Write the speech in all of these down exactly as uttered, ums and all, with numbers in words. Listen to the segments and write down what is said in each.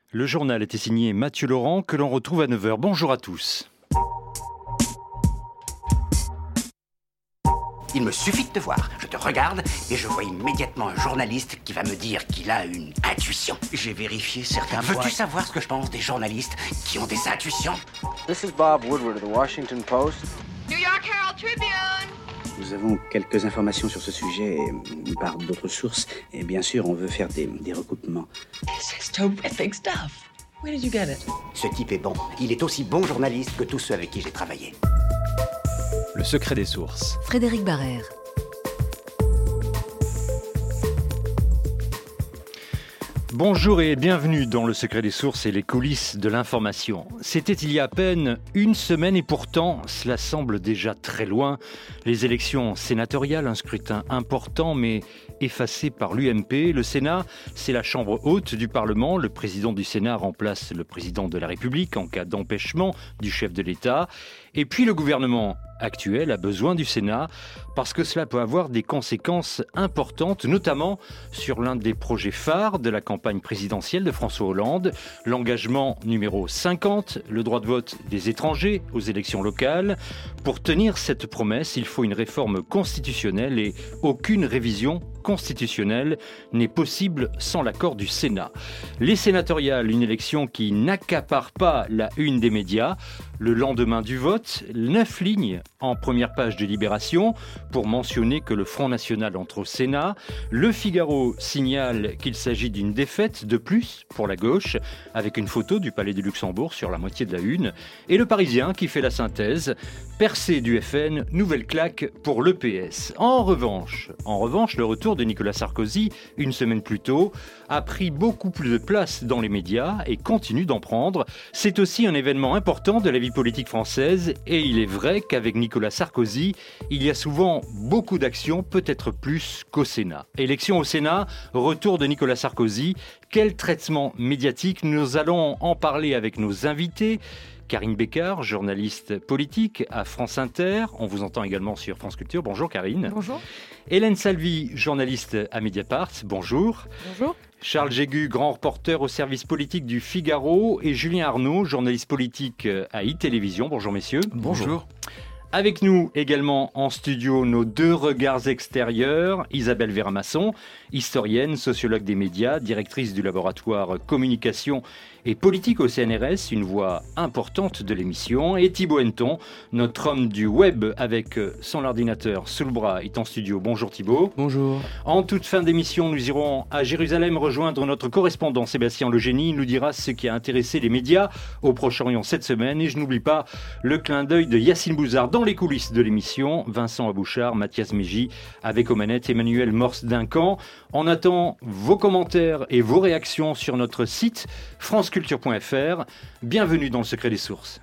Le journal était signé Mathieu Laurent, que l'on retrouve à neuf heures. Bonjour à tous. Il me suffit de te voir, je te regarde et je vois immédiatement un journaliste qui va me dire qu'il a une intuition. J'ai vérifié certains points. Veux-tu savoir ce que je pense des journalistes qui ont des intuitions? This is Bob Woodward of the Washington Post. New York Herald Tribune. Nous avons quelques informations sur ce sujet et, par d'autres sources. Et bien sûr, on veut faire des, des recoupements. This is terrific stuff. Where did you get it? Ce type est bon. Il est aussi bon journaliste que tous ceux avec qui j'ai travaillé. Le secret des sources. Frédéric Barrère. Bonjour et bienvenue dans Le Secret des Sources et les coulisses de l'information. C'était il y a à peine une semaine et pourtant, cela semble déjà très loin. Les élections sénatoriales, un scrutin important mais effacé par l'U M P. Le Sénat, c'est la chambre haute du Parlement. Le président du Sénat remplace le président de la République en cas d'empêchement du chef de l'État. Et puis le gouvernement actuel a besoin du Sénat parce que cela peut avoir des conséquences importantes, notamment sur l'un des projets phares de la campagne présidentielle de François Hollande, l'engagement numéro cinquante, le droit de vote des étrangers aux élections locales. Pour tenir cette promesse, il faut une réforme constitutionnelle et aucune révision constitutionnelle n'est possible sans l'accord du Sénat. Les sénatoriales, une élection qui n'accapare pas la une des médias. Le lendemain du vote, neuf lignes en première page de Libération pour mentionner que le Front National entre au Sénat. Le Figaro signale qu'il s'agit d'une défaite de plus pour la gauche, avec une photo du Palais du Luxembourg sur la moitié de la une. Et le Parisien qui fait la synthèse, percée du F N, nouvelle claque pour l'E P S. En revanche, en revanche, le retour de Nicolas Sarkozy, une semaine plus tôt, a pris beaucoup plus de place dans les médias et continue d'en prendre. C'est aussi un événement important de la vie politique française et il est vrai qu'avec Nicolas Sarkozy, il y a souvent beaucoup d'actions, peut-être plus qu'au Sénat. Élection au Sénat, retour de Nicolas Sarkozy. Quel traitement médiatique? Nous allons en parler avec nos invités. Karine Bécard, journaliste politique à France Inter. On vous entend également sur France Culture. Bonjour Karine. Bonjour. Hélène Salvi, journaliste à Mediapart. Bonjour. Bonjour. Charles Jégu, grand reporter au service politique du Figaro. Et Julien Arnaud, journaliste politique à iTélévision. Bonjour messieurs. Bonjour. Avec nous également en studio nos deux regards extérieurs, Isabelle Véramasson, historienne, sociologue des médias, directrice du laboratoire communication et politique au C N R S, une voix importante de l'émission, et Thibaut Henneton, notre homme du web avec son ordinateur sous le bras, est en studio. Bonjour Thibaut. Bonjour. En toute fin d'émission, nous irons à Jérusalem rejoindre notre correspondant Sébastien Legénie. Il nous dira ce qui a intéressé les médias au Proche-Orient cette semaine. Et je n'oublie pas le clin d'œil de Yacine Bouzard dans les coulisses de l'émission, Vincent Abouchard, Mathias Mégy, avec aux manettes Emmanuel Morse-Duncan. On attend vos commentaires et vos réactions sur notre site franceculture point f r. Bienvenue dans le secret des sources.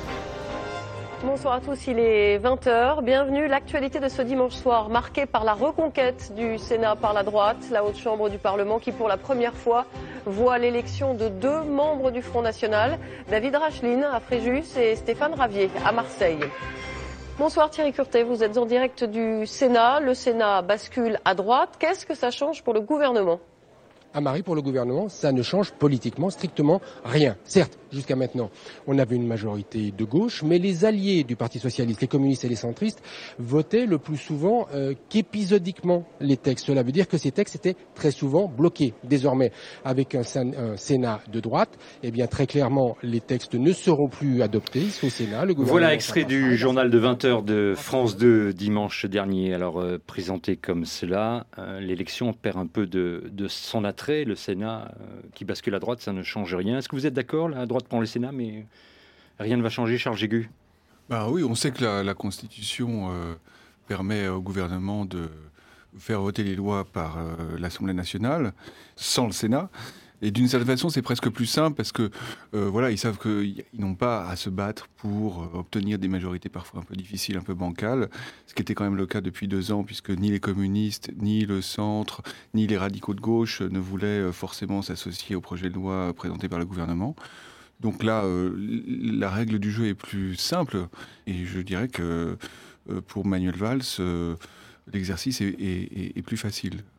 Bonsoir à tous, il est vingt heures. Bienvenue. L'actualité de ce dimanche soir, marquée par la reconquête du Sénat par la droite, la haute chambre du Parlement qui, pour la première fois, voit l'élection de deux membres du Front National, David Racheline à Fréjus et Stéphane Ravier à Marseille. Bonsoir Thierry Curtet, vous êtes en direct du Sénat. Le Sénat bascule à droite. Qu'est-ce que ça change pour le gouvernement ? À Marie, pour le gouvernement, ça ne change politiquement strictement rien. Certes, jusqu'à maintenant, on avait une majorité de gauche, mais les alliés du Parti socialiste, les communistes et les centristes, votaient le plus souvent euh, qu'épisodiquement les textes. Cela veut dire que ces textes étaient très souvent bloqués. Désormais, avec un, un Sénat de droite, eh bien très clairement, les textes ne seront plus adoptés au Sénat. Le gouvernement voilà extrait du journal de vingt heures de France deux dimanche dernier. Alors euh, présenté comme cela, euh, l'élection perd un peu de, de son attrait. Le Sénat euh, qui bascule à droite, ça ne change rien. Est-ce que vous êtes d'accord? La droite prend le Sénat, mais rien ne va changer, Charles Jégu? Bah oui, on sait que la, la Constitution euh, permet au gouvernement de faire voter les lois par euh, l'Assemblée nationale sans le Sénat. Et d'une certaine façon, c'est presque plus simple parce que euh, voilà, ils savent qu'ils n'ont pas à se battre pour euh, obtenir des majorités parfois un peu difficiles, un peu bancales, ce qui était quand même le cas depuis deux ans, puisque ni les communistes, ni le centre, ni les radicaux de gauche ne voulaient euh, forcément s'associer au projet de loi présenté par le gouvernement. Donc là, euh, la règle du jeu est plus simple, et je dirais que euh, pour Manuel Valls, euh, l'exercice est, est, est plus facile.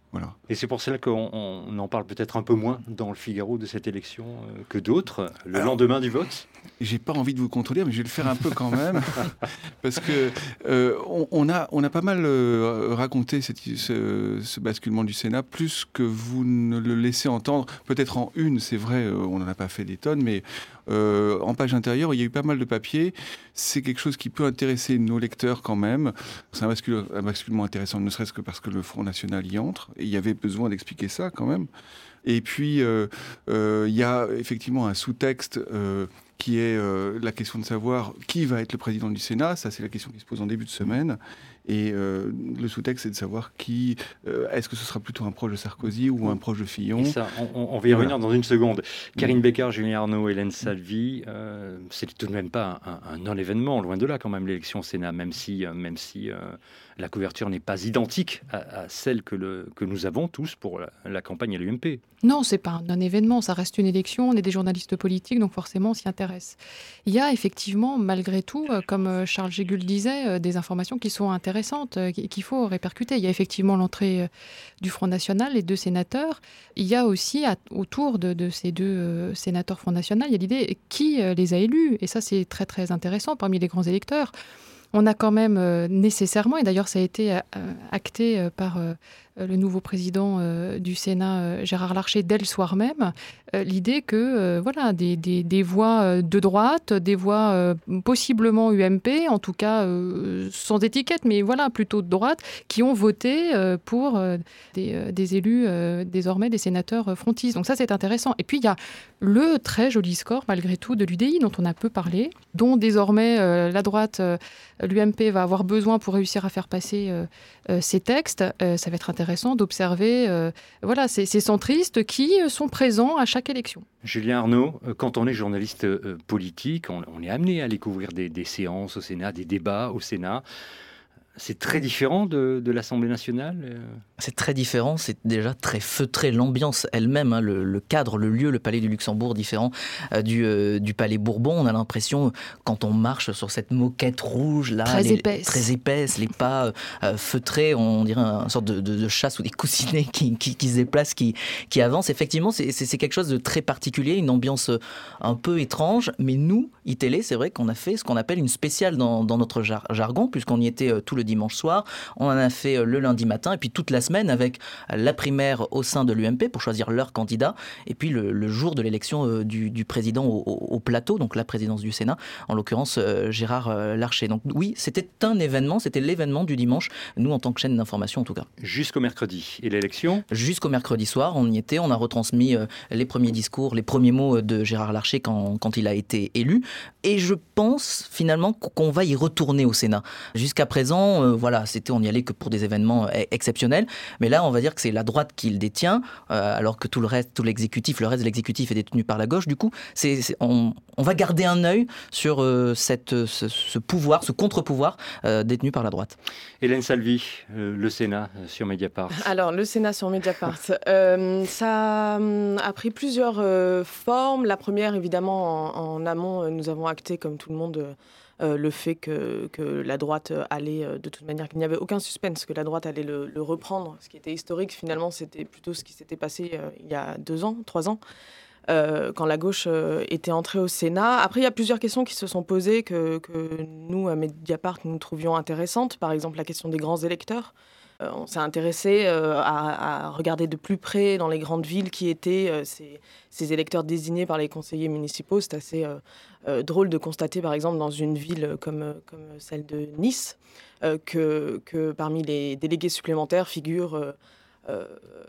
Voilà. Et c'est pour cela qu'on on en parle peut-être un peu moins dans le Figaro de cette élection euh, que d'autres, le Alors, lendemain du vote. J'ai pas envie de vous contredire, mais je vais le faire un peu quand même, parce que euh, on, on a on a pas mal euh, raconté cette, ce, ce basculement du Sénat, plus que vous ne le laissez entendre. Peut-être en une, c'est vrai, euh, on n'en a pas fait des tonnes, mais euh, en page intérieure, il y a eu pas mal de papiers. C'est quelque chose qui peut intéresser nos lecteurs quand même. C'est un, bascule, un basculement intéressant, ne serait-ce que parce que le Front National y entre. Et il y avait besoin d'expliquer ça quand même. Et puis, euh, euh, il y a effectivement un sous-texte euh, qui est euh, la question de savoir qui va être le président du Sénat. Ça, c'est la question qui se pose en début de semaine. Et euh, le sous-texte, c'est de savoir qui... Euh, est-ce que ce sera plutôt un proche de Sarkozy ou un proche de Fillon ? Et ça, on, on va y revenir voilà. dans une seconde. Karine Bécard, Julien Arnaud, Hélène Salvi, euh, c'est tout de même pas un, un non-événement, loin de là quand même, l'élection au Sénat, même si, euh, même si euh, la couverture n'est pas identique à, à celle que, le, que nous avons tous pour la, la campagne à l'U M P. Non, c'est pas un non-événement, ça reste une élection, on est des journalistes politiques, donc forcément on s'y intéresse. Il y a effectivement, malgré tout, comme Charles Gégul disait, des informations qui sont intéressantes, qu'il faut répercuter. Il y a effectivement l'entrée du Front National, les deux sénateurs. Il y a aussi, à, autour de, de ces deux euh, sénateurs Front National, il y a l'idée qui euh, les a élus, et ça c'est très très intéressant parmi les grands électeurs. On a quand même euh, nécessairement, et d'ailleurs ça a été euh, acté euh, par euh, le nouveau président euh, du Sénat, euh, Gérard Larcher, dès le soir même, euh, l'idée que euh, voilà, des, des, des voix de droite, des voix euh, possiblement U M P, en tout cas euh, sans étiquette, mais voilà, plutôt de droite, qui ont voté euh, pour euh, des, euh, des élus, euh, désormais des sénateurs euh, frontistes. Donc ça c'est intéressant. Et puis il y a le très joli score, malgré tout, de l'U D I, dont on a peu parlé, dont désormais euh, la droite... Euh, l'U M P va avoir besoin pour réussir à faire passer euh, euh, ces textes. Euh, ça va être intéressant d'observer euh, voilà, ces, ces centristes qui sont présents à chaque élection. Julien Arnaud, quand on est journaliste euh, politique, on, on est amené à aller couvrir des, des séances au Sénat, des débats au Sénat. C'est très différent de, de l'Assemblée nationale ? C'est très différent, c'est déjà très feutré. L'ambiance elle-même, hein, le, le cadre, le lieu, le palais du Luxembourg différent euh, du, euh, du palais Bourbon. On a l'impression, quand on marche sur cette moquette rouge, là, très, les, épaisse. très épaisse, les pas euh, feutrés, on dirait une sorte de, de, de chasse ou des coussinets qui, qui, qui se déplacent, qui, qui avancent. Effectivement, c'est, c'est, c'est quelque chose de très particulier, une ambiance un peu étrange. Mais nous, iTélé, c'est vrai qu'on a fait ce qu'on appelle une spéciale dans, dans notre jar- jargon, puisqu'on y était euh, tout le dimanche soir. On en a fait euh, le lundi matin, et puis toute la semaine avec la primaire au sein de l'U M P pour choisir leur candidat, et puis le, le jour de l'élection euh, du, du président au, au, au plateau, donc la présidence du Sénat, en l'occurrence euh, Gérard euh, Larcher. Donc oui, c'était un événement, c'était l'événement du dimanche, nous en tant que chaîne d'information en tout cas. Jusqu'au mercredi. Et l'élection ? Jusqu'au mercredi soir, on y était, on a retransmis euh, les premiers discours, les premiers mots de Gérard Larcher quand, quand il a été élu, et je pense finalement qu'on va y retourner au Sénat. Jusqu'à présent, euh, voilà, c'était, on n'y allait que pour des événements exceptionnels, mais là on va dire que c'est la droite qui le détient, euh, alors que tout le reste, tout l'exécutif, le reste de l'exécutif est détenu par la gauche. Du coup, c'est, c'est, on, on va garder un œil sur euh, cette, ce, ce pouvoir, ce contre-pouvoir euh, détenu par la droite. Hélène Salvi, euh, le Sénat sur Mediapart. Alors, le Sénat sur Mediapart, euh, ça a pris plusieurs euh, formes. La première, évidemment, en, en amont, nous avons acté, comme tout le monde, euh, le fait que, que la droite allait, de toute manière, qu'il n'y avait aucun suspense, que la droite allait le, le reprendre. Ce qui était historique, finalement, c'était plutôt ce qui s'était passé euh, il y a deux ans, trois ans. Euh, quand la gauche euh, était entrée au Sénat. Après, il y a plusieurs questions qui se sont posées que, que nous, à Mediapart, nous trouvions intéressantes. Par exemple, la question des grands électeurs. Euh, on s'est intéressé euh, à, à regarder de plus près dans les grandes villes qui étaient euh, ces, ces électeurs désignés par les conseillers municipaux. C'est assez euh, euh, drôle de constater, par exemple, dans une ville comme, comme celle de Nice, euh, que, que parmi les délégués supplémentaires figurent... Euh, Euh,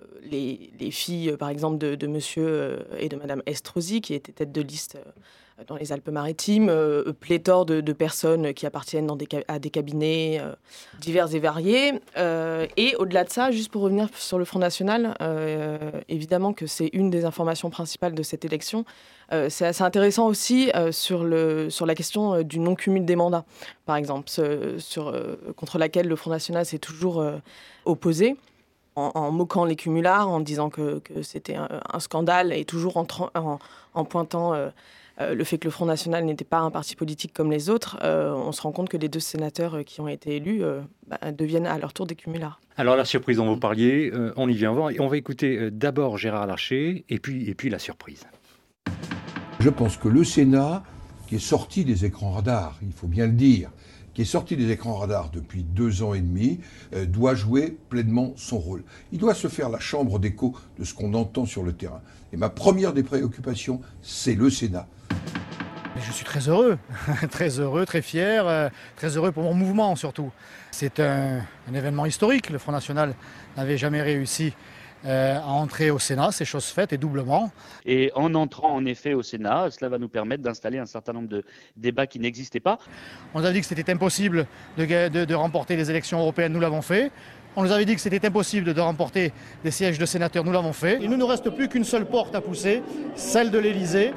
les, les filles, par exemple, de, de monsieur euh, et de madame Estrosi, qui étaient tête de liste euh, dans les Alpes-Maritimes, euh, pléthore de, de personnes qui appartiennent dans des, à des cabinets euh, divers et variés. Euh, et au-delà de ça, juste pour revenir sur le Front National, euh, évidemment que c'est une des informations principales de cette élection. Euh, c'est assez intéressant aussi euh, sur, le, sur la question euh, du non-cumul des mandats, par exemple, ce, sur, euh, contre laquelle le Front National s'est toujours euh, opposé. En, en moquant les cumulards, en disant que, que c'était un, un scandale, et toujours en, en, en pointant euh, euh, le fait que le Front National n'était pas un parti politique comme les autres, euh, on se rend compte que les deux sénateurs qui ont été élus euh, bah, deviennent à leur tour des cumulards. Alors la surprise dont vous parliez, euh, on y vient avant. Et on va écouter euh, d'abord Gérard Larcher et puis, et puis la surprise. Je pense que le Sénat, qui est sorti des écrans radars, il faut bien le dire, qui est sorti des écrans radars depuis deux ans et demi, euh, doit jouer pleinement son rôle. Il doit se faire la chambre d'écho de ce qu'on entend sur le terrain. Et ma première des préoccupations, c'est le Sénat. Mais je suis très heureux, très heureux, très fier, euh, très heureux pour mon mouvement surtout. C'est un, un événement historique. Le Front National n'avait jamais réussi Euh, à entrer au Sénat, c'est chose faite et doublement. Et en entrant en effet au Sénat, cela va nous permettre d'installer un certain nombre de débats qui n'existaient pas. On nous a dit que c'était impossible de, de, de remporter les élections européennes, nous l'avons fait. On nous avait dit que c'était impossible de remporter des sièges de sénateurs, nous l'avons fait. Il ne nous reste plus qu'une seule porte à pousser, celle de l'Élysée.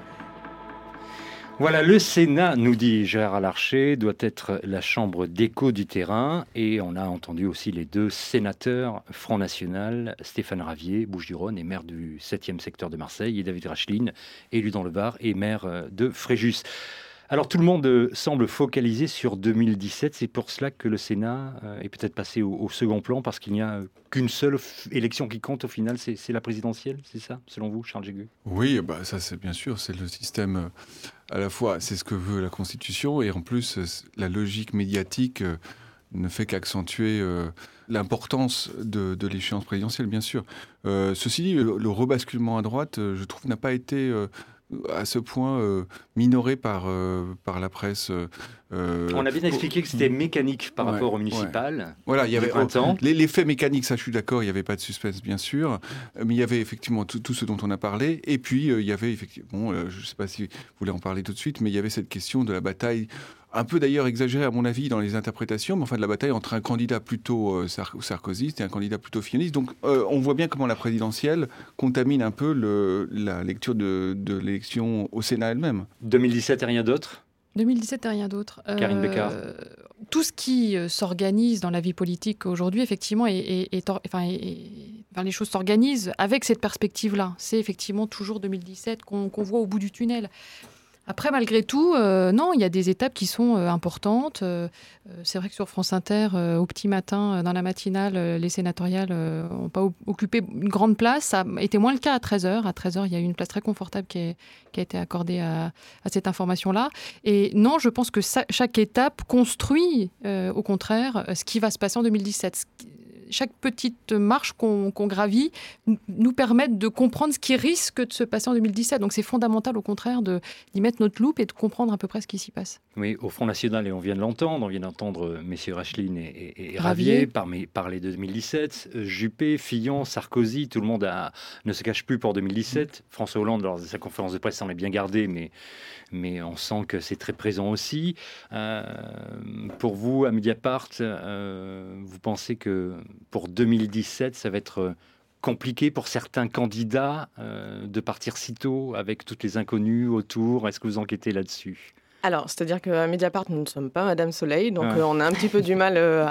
Voilà, le Sénat, nous dit Gérard Larcher, doit être la chambre d'écho du terrain. Et on a entendu aussi les deux sénateurs Front National, Stéphane Ravier, Bouches-du-Rhône, et maire du septième secteur de Marseille, et David Racheline, élu dans le Var et maire de Fréjus. Alors tout le monde semble focalisé sur deux mille dix-sept, c'est pour cela que le Sénat est peut-être passé au, au second plan, parce qu'il n'y a qu'une seule élection qui compte au final, c'est, c'est la présidentielle, c'est ça, selon vous, Charles Jégu ? Oui, bah ça c'est bien sûr, c'est le système, à la fois c'est ce que veut la Constitution, et en plus la logique médiatique ne fait qu'accentuer euh, l'importance de, de l'échéance présidentielle, bien sûr. Euh, ceci dit, le, le rebasculement à droite, je trouve, n'a pas été... Euh, à ce point euh, minoré par, euh, par la presse. Euh, On a bien expliqué que c'était mécanique par ouais, rapport au municipal. Ouais. Voilà, il y avait oh, les, les faits mécaniques, ça je suis d'accord, il n'y avait pas de suspense bien sûr, mais il y avait effectivement tout, tout ce dont on a parlé, et puis euh, il y avait effectivement, bon, euh, je ne sais pas si vous voulez en parler tout de suite, mais il y avait cette question de la bataille, un peu d'ailleurs exagérée à mon avis dans les interprétations, mais enfin de la bataille entre un candidat plutôt euh, sar- sarkozyste et un candidat plutôt filloniste. Donc euh, on voit bien comment la présidentielle contamine un peu le, la lecture de, de l'élection au Sénat elle-même. deux mille dix-sept et rien d'autre ? deux mille dix-sept et rien d'autre. Karine euh, Bécard. Tout ce qui euh, s'organise dans la vie politique aujourd'hui, effectivement, est, est, est, enfin, est, enfin, les choses s'organisent avec cette perspective-là. C'est effectivement toujours deux mille dix-sept qu'on, qu'on voit au bout du tunnel. Après, malgré tout, euh, non, il y a des étapes qui sont euh, importantes. Euh, c'est vrai que sur France Inter, euh, au petit matin, euh, dans la matinale, euh, les sénatoriales n'ont euh, pas o- occupé une grande place. Ça a été moins le cas à treize heures. À treize heures, il y a eu une place très confortable qui, est, qui a été accordée à, à cette information-là. Et non, je pense que ça, chaque étape construit, euh, au contraire, ce qui va se passer en deux mille dix-sept. Chaque petite marche qu'on, qu'on gravit nous permet de comprendre ce qui risque de se passer en deux mille dix-sept. Donc c'est fondamental, au contraire, de, d'y mettre notre loupe et de comprendre à peu près ce qui s'y passe. Oui, au Front National, et on vient de l'entendre, on vient d'entendre messieurs Racheline et, et, et Ravier, Ravier parler, parler de deux mille dix-sept, Juppé, Fillon, Sarkozy, tout le monde a, ne se cache plus pour deux mille dix-sept. François Hollande, lors de sa conférence de presse, s'en est bien gardé, mais, mais on sent que c'est très présent aussi. Euh, pour vous, à Mediapart, euh, vous pensez que pour deux mille dix-sept, ça va être compliqué pour certains candidats euh, de partir si tôt avec toutes les inconnues autour. Est-ce que vous enquêtez là-dessus ? Alors, c'est-à-dire qu'à Mediapart, nous ne sommes pas Madame Soleil, donc Ah. euh, on a un petit peu du mal euh,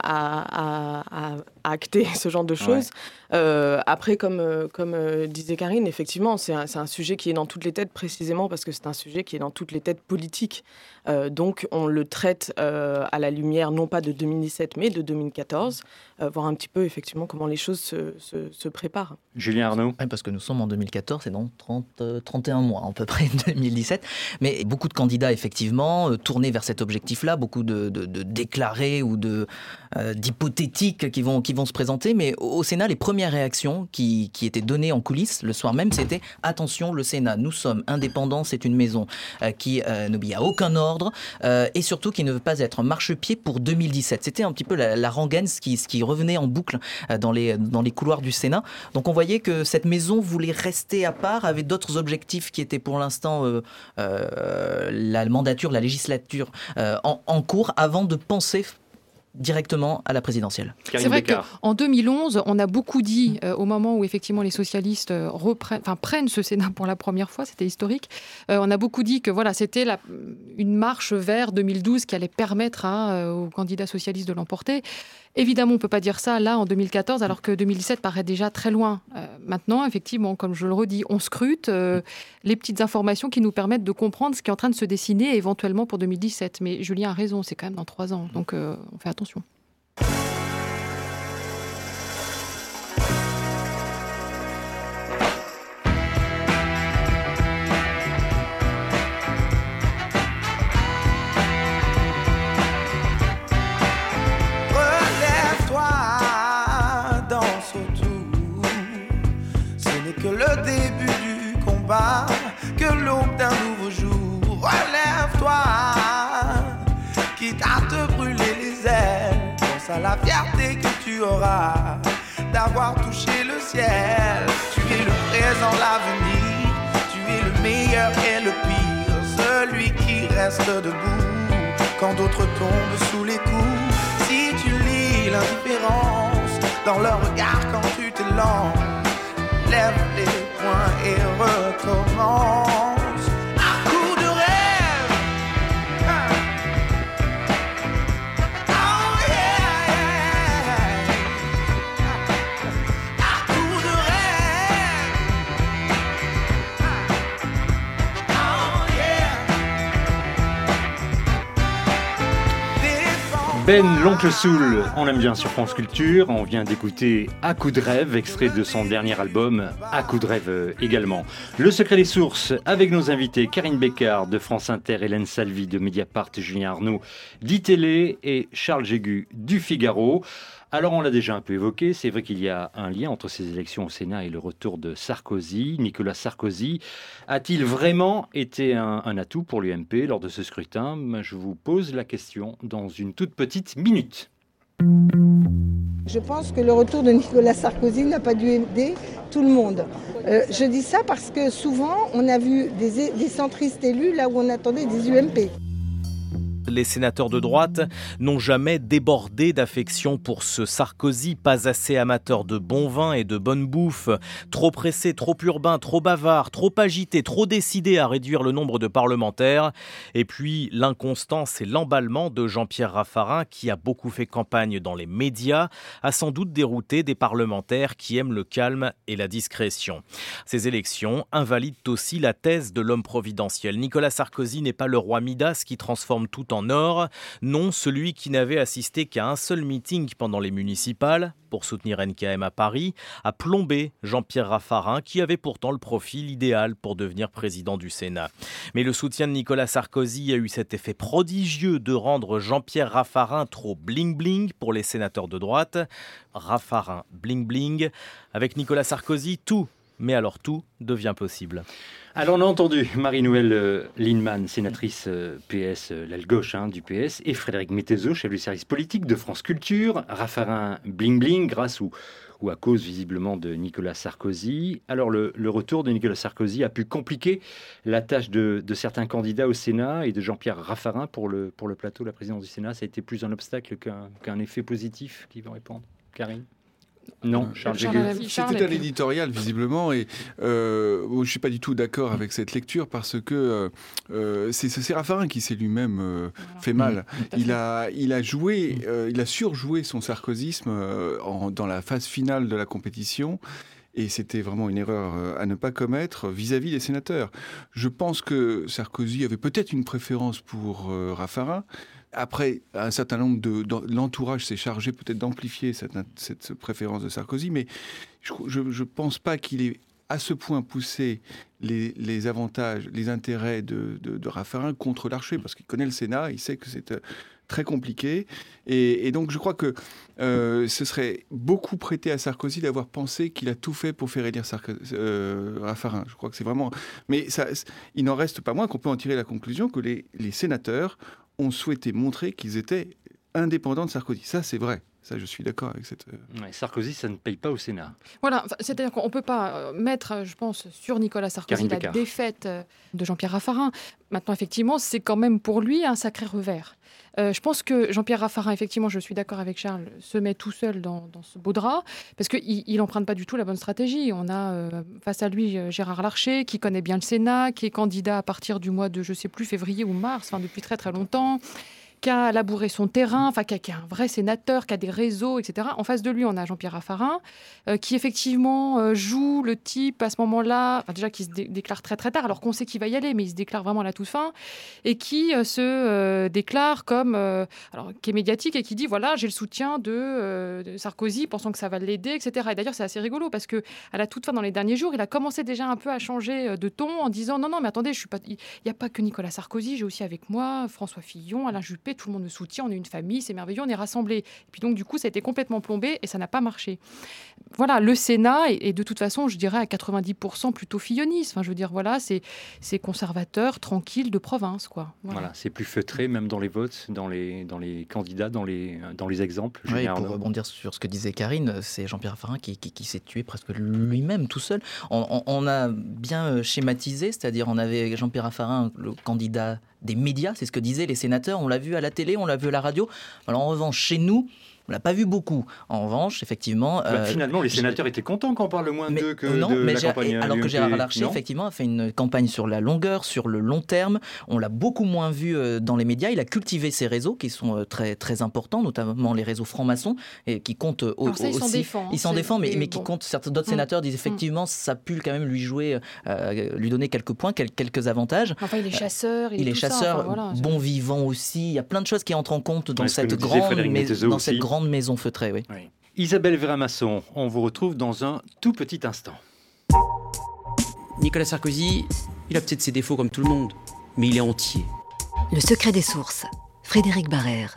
à, à, à, à acter ce genre de choses. Ouais. Euh, après, comme, euh, comme euh, disait Karine, effectivement, c'est un, c'est un sujet qui est dans toutes les têtes, précisément parce que c'est un sujet qui est dans toutes les têtes politiques. Euh, donc, on le traite euh, à la lumière, non pas de deux mille dix-sept, mais de deux mille quatorze, euh, voir un petit peu, effectivement, comment les choses se, se, se préparent. Julien Arnaud ? Oui, parce que nous sommes en deux mille quatorze, c'est dans trente, trente et un mois, à peu près, deux mille dix-sept. Mais beaucoup de candidats, effectivement, euh, tournés vers cet objectif-là, beaucoup de, de, de déclarés ou de, euh, d'hypothétiques qui vont, qui vont se présenter. Mais au, au Sénat, les premières réactions qui, qui étaient données en coulisses le soir même, c'était « Attention, le Sénat, nous sommes indépendants, c'est une maison euh, qui euh, n'obéit à aucun ordre euh, et surtout qui ne veut pas être marchepied pour deux mille dix-sept » C'était un petit peu la, la rengaine, ce qui, ce qui revenait en boucle euh, dans, les, dans les couloirs du Sénat. Donc on voyait que cette maison voulait rester à part, avait d'autres objectifs qui étaient pour l'instant euh, euh, la mandature, la législature euh, en, en cours, avant de penser directement à la présidentielle. C'est vrai qu'en deux mille onze, on a beaucoup dit, euh, au moment où effectivement les socialistes euh, reprennent, enfin, prennent ce Sénat pour la première fois, c'était historique, euh, on a beaucoup dit que voilà, c'était la, une marche vers deux mille douze qui allait permettre à, euh, aux candidats socialistes de l'emporter. Évidemment, on ne peut pas dire ça là en deux mille quatorze, alors que deux mille dix-sept paraît déjà très loin. Euh, Maintenant, effectivement, comme je le redis, on scrute euh, les petites informations qui nous permettent de comprendre ce qui est en train de se dessiner éventuellement pour deux mille dix-sept. Mais Julien a raison, c'est quand même dans trois ans, donc euh, on fait attention. Que le début du combat, que l'aube d'un nouveau jour. Relève-toi, quitte à te brûler les ailes. Pense à la fierté que tu auras d'avoir touché le ciel. Tu es le présent, l'avenir. Tu es le meilleur et le pire. Celui qui reste debout quand d'autres tombent sous les coups. Si tu lis l'indifférence dans leur regard quand tu t'élances, lève les poings et recommence. À coup de rêve. Oh yeah, yeah. À coup de rêve. Oh yeah. Ben, l'oncle Soul, on l'aime bien sur France Culture. On vient d'écouter À coup de rêve, extrait de son dernier album, À coup de rêve également. Le secret des sources, avec nos invités Karine Bécard de France Inter, Hélène Salvi de Mediapart, Julien Arnaud d'I-Télé et Charles Jégu du Figaro. Alors on l'a déjà un peu évoqué, c'est vrai qu'il y a un lien entre ces élections au Sénat et le retour de Sarkozy. Nicolas Sarkozy a-t-il vraiment été un, un atout pour l'U M P lors de ce scrutin ? Je vous pose la question dans une toute petite minute. Je pense que le retour de Nicolas Sarkozy n'a pas dû aider tout le monde. Euh, je dis ça parce que souvent on a vu des, des centristes élus là où on attendait des U M P. Les sénateurs de droite n'ont jamais débordé d'affection pour ce Sarkozy, pas assez amateur de bon vin et de bonne bouffe, trop pressé, trop urbain, trop bavard, trop agité, trop décidé à réduire le nombre de parlementaires. Et puis l'inconstance et l'emballement de Jean-Pierre Raffarin, qui a beaucoup fait campagne dans les médias, a sans doute dérouté des parlementaires qui aiment le calme et la discrétion. Ces élections invalident aussi la thèse de l'homme providentiel. Nicolas Sarkozy n'est pas le roi Midas qui transforme tout en or, non celui qui n'avait assisté qu'à un seul meeting pendant les municipales pour soutenir N K M à Paris, a plombé Jean-Pierre Raffarin qui avait pourtant le profil idéal pour devenir président du Sénat. Mais le soutien de Nicolas Sarkozy a eu cet effet prodigieux de rendre Jean-Pierre Raffarin trop bling-bling pour les sénateurs de droite. Raffarin bling-bling, avec Nicolas Sarkozy, tout, mais alors tout devient possible. Alors on a entendu Marie-Noëlle euh, Lienemann, sénatrice euh, P S, euh, l'aile gauche hein, du P S, et Frédéric Mettezo, chef du service politique de France Culture. Raffarin bling bling grâce ou, ou à cause visiblement de Nicolas Sarkozy. Alors le, le retour de Nicolas Sarkozy a pu compliquer la tâche de, de certains candidats au Sénat et de Jean-Pierre Raffarin pour le, pour le plateau de la présidence du Sénat. Ça a été plus un obstacle qu'un, qu'un effet positif qui va répondre. Karine ? Non, Charles Jégu. C'était un éditorial, visiblement, et euh, je ne suis pas du tout d'accord avec cette lecture parce que euh, c'est, c'est Raffarin qui s'est lui-même euh, fait mal. Mmh, il, a, il a joué, euh, il a surjoué son sarkozysme euh, en, dans la phase finale de la compétition. Et c'était vraiment une erreur à ne pas commettre vis-à-vis des sénateurs. Je pense que Sarkozy avait peut-être une préférence pour euh, Raffarin. Après, un certain nombre de, de l'entourage s'est chargé peut-être d'amplifier cette, cette préférence de Sarkozy, mais je ne pense pas qu'il ait à ce point poussé les, les avantages, les intérêts de, de, de Raffarin contre Larcher, parce qu'il connaît le Sénat, il sait que c'est très compliqué. Et, et donc, je crois que euh, ce serait beaucoup prêté à Sarkozy d'avoir pensé qu'il a tout fait pour faire élire Sarko- euh, Raffarin. Je crois que c'est vraiment... Mais ça, il n'en reste pas moins qu'on peut en tirer la conclusion que les, les sénateurs ont souhaité montrer qu'ils étaient indépendants de Sarkozy. Ça, c'est vrai. Ça, je suis d'accord avec cette... Ouais, Sarkozy, ça ne paye pas au Sénat. Voilà, c'est-à-dire qu'on ne peut pas mettre, je pense, sur Nicolas Sarkozy la défaite de Jean-Pierre Raffarin. Maintenant, effectivement, c'est quand même pour lui un sacré revers. Euh, je pense que Jean-Pierre Raffarin, effectivement, je suis d'accord avec Charles, se met tout seul dans, dans ce beau drap, parce qu'il n'emprunte pas du tout la bonne stratégie. On a euh, face à lui Gérard Larcher, qui connaît bien le Sénat, qui est candidat à partir du mois de, je ne sais plus, février ou mars, enfin depuis très très longtemps, qui a labouré son terrain, enfin qui, qui est un vrai sénateur, qui a des réseaux, et cetera. En face de lui, on a Jean-Pierre Raffarin, euh, qui effectivement euh, joue le type à ce moment-là, enfin, déjà qui se dé- déclare très très tard, alors qu'on sait qu'il va y aller, mais il se déclare vraiment à la toute fin, et qui euh, se euh, déclare comme, euh, alors qui est médiatique et qui dit voilà, j'ai le soutien de, euh, de Sarkozy, pensant que ça va l'aider, et cetera. Et d'ailleurs, c'est assez rigolo parce que à la toute fin, dans les derniers jours, il a commencé déjà un peu à changer de ton en disant non non, mais attendez, je suis pas, il n'y a pas que Nicolas Sarkozy, j'ai aussi avec moi François Fillon, Alain Juppé, tout le monde me soutient, on est une famille, c'est merveilleux, on est rassemblés. Et puis donc, du coup, ça a été complètement plombé et ça n'a pas marché. Voilà, le Sénat est, est de toute façon, je dirais, à quatre-vingt-dix pour cent plutôt filloniste. Enfin, je veux dire, voilà, c'est, c'est conservateur, tranquille, de province, quoi. Voilà, voilà, c'est plus feutré, même dans les votes, dans les, dans les candidats, dans les, dans les exemples. Oui, pour rebondir sur ce que disait Karine, c'est Jean-Pierre Raffarin qui, qui, qui s'est tué presque lui-même, tout seul. On, on, on a bien schématisé, c'est-à-dire on avait Jean-Pierre Raffarin, le candidat des médias, c'est ce que disaient les sénateurs, on l'a vu à la télé, on l'a vu à la radio. Alors en revanche, chez nous, on l'a pas vu beaucoup. En revanche, effectivement... Bah, euh, finalement, les sénateurs étaient contents qu'on parle moins d'eux que non, de mais la Gérard, campagne. Alors que Gérard Larcher, non effectivement, a fait une campagne sur la longueur, sur le long terme. On l'a beaucoup moins vu euh, dans les médias. Il a cultivé ses réseaux qui sont euh, très, très importants, notamment les réseaux francs-maçons, et qui comptent euh, alors ça, aussi... il s'en défend. Il s'en défend, mais, mais qui bon. comptent... Certains d'autres Hum. sénateurs disent effectivement, ça a pu quand même lui jouer, euh, lui donner quelques points, quelques, quelques avantages. Enfin, il est chasseur, il, il est, est tout chasseur, ça, enfin, voilà, bon vivant aussi. Il y a plein de choses qui entrent en compte dans, Ouais, cette grande, mais, dans aussi. cette grande maison feutrée. Oui. Oui. Isabelle Véramasson, on vous retrouve dans un tout petit instant. Nicolas Sarkozy, il a peut-être ses défauts comme tout le monde, mais il est entier. Le secret des sources, Frédéric Barrère.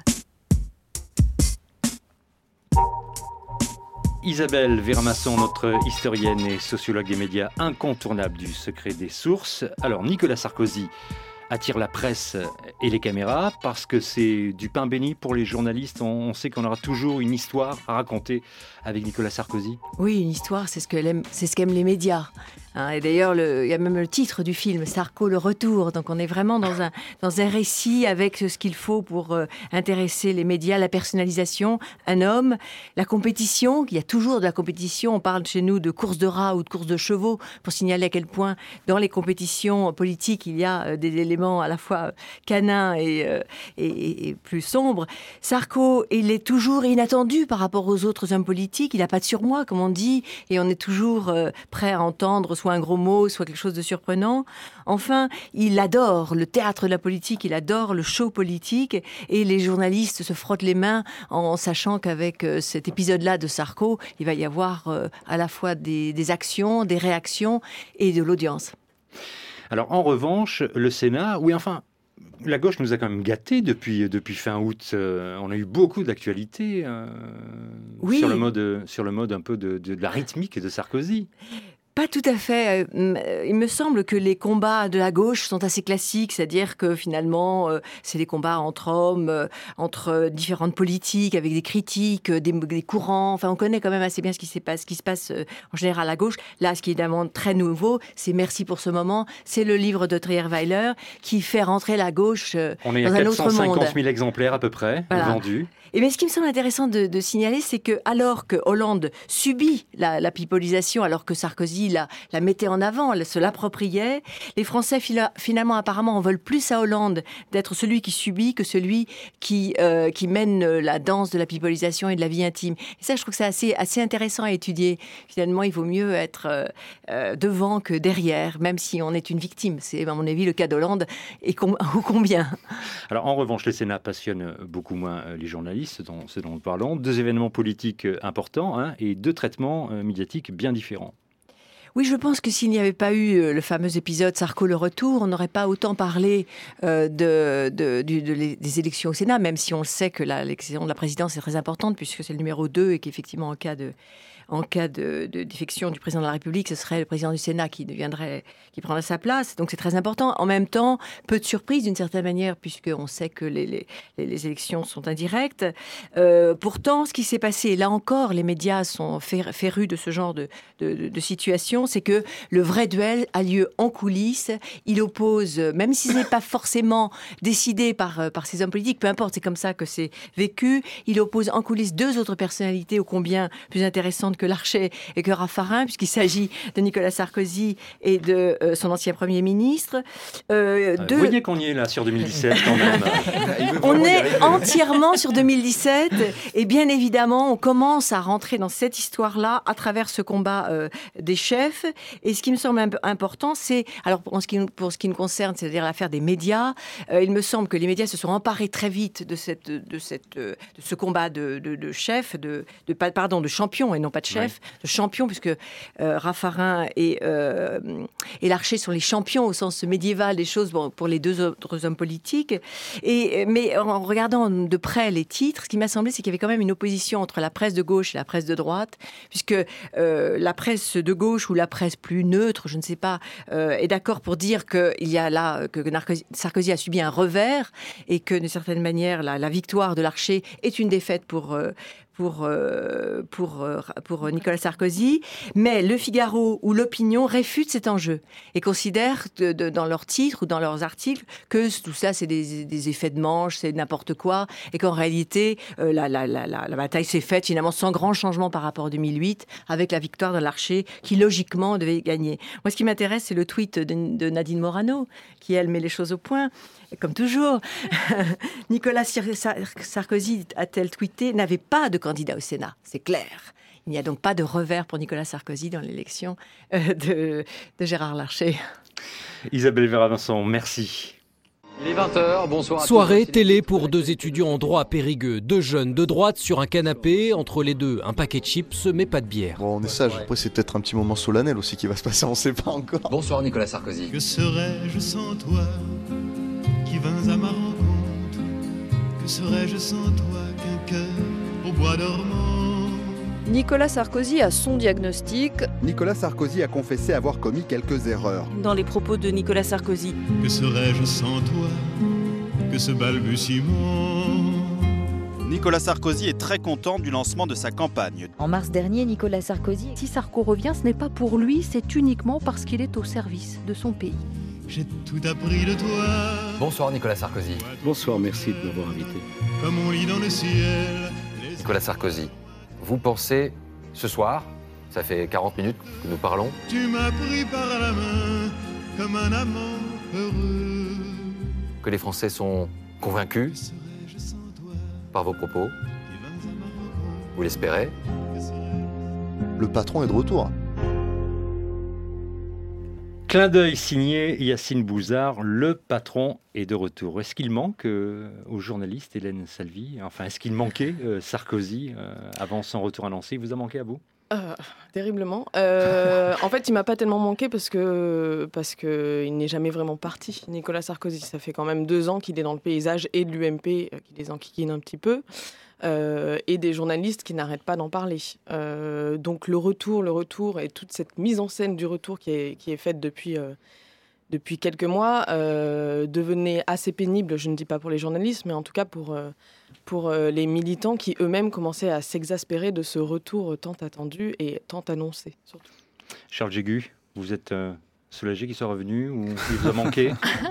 Isabelle Véramasson, notre historienne et sociologue des médias incontournable du secret des sources. Alors, Nicolas Sarkozy attire la presse et les caméras parce que c'est du pain béni pour les journalistes. On sait qu'on aura toujours une histoire à raconter avec Nicolas Sarkozy. Oui, une histoire, c'est ce que l'aime, c'est ce qu'aiment les médias. Hein, et d'ailleurs, le, il y a même le titre du film, Sarko le retour. Donc on est vraiment dans un, dans un récit avec ce qu'il faut pour euh, intéresser les médias, la personnalisation, un homme, la compétition. Il y a toujours de la compétition. On parle chez nous de course de rats ou de course de chevaux pour signaler à quel point dans les compétitions politiques, il y a euh, des éléments à la fois canins et, euh, et, et plus sombres. Sarko, il est toujours inattendu par rapport aux autres hommes politiques. Il n'a pas de surmoi, comme on dit, et on est toujours euh, prêt à entendre soit un gros mot, soit quelque chose de surprenant. Enfin, il adore le théâtre de la politique, il adore le show politique, et les journalistes se frottent les mains en sachant qu'avec euh, cet épisode-là de Sarko, il va y avoir euh, à la fois des, des actions, des réactions et de l'audience. Alors, en revanche, le Sénat, oui, enfin, la gauche nous a quand même gâtés depuis, depuis fin août. Euh, on a eu beaucoup d'actualités euh, oui. sur, le mode, sur le mode un peu de, de, de la rythmique de Sarkozy. Pas tout à fait. Il me semble que les combats de la gauche sont assez classiques, c'est-à-dire que finalement, c'est des combats entre hommes, entre différentes politiques, avec des critiques, des, des courants. Enfin, on connaît quand même assez bien ce qui se passe, ce qui se passe en général à gauche. Là, ce qui est évidemment très nouveau, c'est Merci pour ce moment. C'est le livre de Trierweiler qui fait rentrer la gauche on est dans à un autre monde. quatre cent cinquante mille exemplaires à peu près voilà. vendus. Et mais ce qui me semble intéressant de, de signaler, c'est que alors que Hollande subit la, la pipolisation, alors que Sarkozy la, la mettait en avant, se l'appropriait, les Français fila, finalement apparemment en veulent plus à Hollande d'être celui qui subit que celui qui, euh, qui mène la danse de la pipolisation et de la vie intime. Et ça, je trouve que c'est assez, assez intéressant à étudier. Finalement, il vaut mieux être euh, euh, devant que derrière, même si on est une victime. C'est à mon avis le cas d'Hollande, et com- ou combien. Alors en revanche, le Sénat passionne beaucoup moins les journalistes, ce dont, ce dont nous parlons. Deux événements politiques importants hein, et deux traitements euh, médiatiques bien différents. Oui, je pense que s'il n'y avait pas eu le fameux épisode Sarko le retour, on n'aurait pas autant parlé euh, de, de, de, de, des élections au Sénat, même si on le sait que la, l'élection de la présidence est très importante, puisque c'est le numéro deux et qu'effectivement, en cas de... En cas de, de défection du président de la République, ce serait le président du Sénat qui deviendrait, qui prendrait sa place. Donc c'est très important. En même temps, peu de surprise d'une certaine manière, puisqu'on sait que les, les, les élections sont indirectes. Euh, pourtant, ce qui s'est passé, là encore, les médias sont férus de ce genre de, de, de, de situation, c'est que le vrai duel a lieu en coulisses. Il oppose, même si ce n'est pas forcément décidé par, par ces hommes politiques, peu importe, c'est comme ça que c'est vécu, il oppose en coulisses deux autres personnalités ô combien plus intéressantes concerne que Larcher et que Raffarin, puisqu'il s'agit de Nicolas Sarkozy et de euh, son ancien Premier ministre. Euh, de... Vous voyez qu'on y est là sur deux mille dix-sept quand même. On est entièrement sur deux mille dix-sept et bien évidemment, on commence à rentrer dans cette histoire-là à travers ce combat euh, des chefs. Et ce qui me semble important, c'est, alors pour ce qui, pour ce qui nous concerne, c'est-à-dire l'affaire des médias, euh, il me semble que les médias se sont emparés très vite de, cette, de, cette, de ce combat de, de, de chefs, de, de, pardon, de champions et non pas de chefs, ouais. de champions, puisque euh, Raffarin et, euh, et Larcher sont les champions au sens médiéval des choses bon, pour les deux autres hommes politiques. Et, mais en regardant de près les titres, ce qui m'a semblé, c'est qu'il y avait quand même une opposition entre la presse de gauche et la presse de droite, puisque euh, la presse de gauche ou la presse plus neutre, je ne sais pas, euh, est d'accord pour dire qu'il y a là, que Sarkozy a subi un revers et que, d'une certaine manière, la, la victoire de Larcher est une défaite pour... Euh, Pour, euh, pour, euh, pour Nicolas Sarkozy, mais Le Figaro ou l'Opinion réfutent cet enjeu et considèrent de, de, dans leurs titres ou dans leurs articles que tout ça c'est des, des effets de manche, c'est n'importe quoi, et qu'en réalité euh, la, la, la, la, la bataille s'est faite finalement sans grand changement par rapport à deux mille huit, avec la victoire de Larcher qui logiquement devait gagner. Moi ce qui m'intéresse c'est le tweet de, de Nadine Morano, qui elle met les choses au point. Comme toujours, Nicolas Sarkozy, a-t-elle tweeté, n'avait pas de candidat au Sénat, c'est clair. Il n'y a donc pas de revers pour Nicolas Sarkozy dans l'élection de, de Gérard Larcher. Isabelle Vera-Vincent, merci. Il est vingt heures, bonsoir à Soirée tous. télé pour deux étudiants en droit à Périgueux. Deux jeunes de droite sur un canapé, entre les deux un paquet de chips, mais pas de bière. Bon, on est sage, après c'est peut-être un petit moment solennel aussi qui va se passer, on ne sait pas encore. Bonsoir Nicolas Sarkozy. Que serais-je sans toi qui vins à ma rencontre? Que serais-je sans toi qu'un cœur au bois dormant? Nicolas Sarkozy a son diagnostic. Nicolas Sarkozy a confessé avoir commis quelques erreurs. Dans les propos de Nicolas Sarkozy. Que serais-je sans toi? Que ce balbutiement? Nicolas Sarkozy est très content du lancement de sa campagne. En mars dernier, Nicolas Sarkozy, si Sarko revient, ce n'est pas pour lui, c'est uniquement parce qu'il est au service de son pays. J'ai tout appris de toi. Bonsoir Nicolas Sarkozy. Bonsoir, merci de m'avoir invité. Comme on lit dans le ciel. Nicolas Sarkozy, vous pensez ce soir, ça fait quarante minutes que nous parlons. Tu m'as pris par la main comme un amant heureux. Que les Français sont convaincus par vos propos. Vous l'espérez? Le patron est de retour. Clin d'œil signé Yacine Bouzard, le patron est de retour. Est-ce qu'il manque euh, au journaliste Hélène Salvi? Enfin, est-ce qu'il manquait euh, Sarkozy euh, avant son retour annoncé? Il vous a manqué à vous? Euh, terriblement. Euh, en fait, il m'a pas tellement manqué parce que parce que il n'est jamais vraiment parti. Nicolas Sarkozy, ça fait quand même deux ans qu'il est dans le paysage et de l'U M P euh, qui les enquiquine un petit peu. Euh, et des journalistes qui n'arrêtent pas d'en parler. Euh, donc le retour, le retour et toute cette mise en scène du retour qui est, qui est faite depuis, euh, depuis quelques mois euh, devenait assez pénible, je ne dis pas pour les journalistes, mais en tout cas pour, euh, pour euh, les militants qui eux-mêmes commençaient à s'exaspérer de ce retour tant attendu et tant annoncé. Surtout. Charles Jégu, vous êtes euh, soulagé qu'il soit revenu ou il vous a manqué?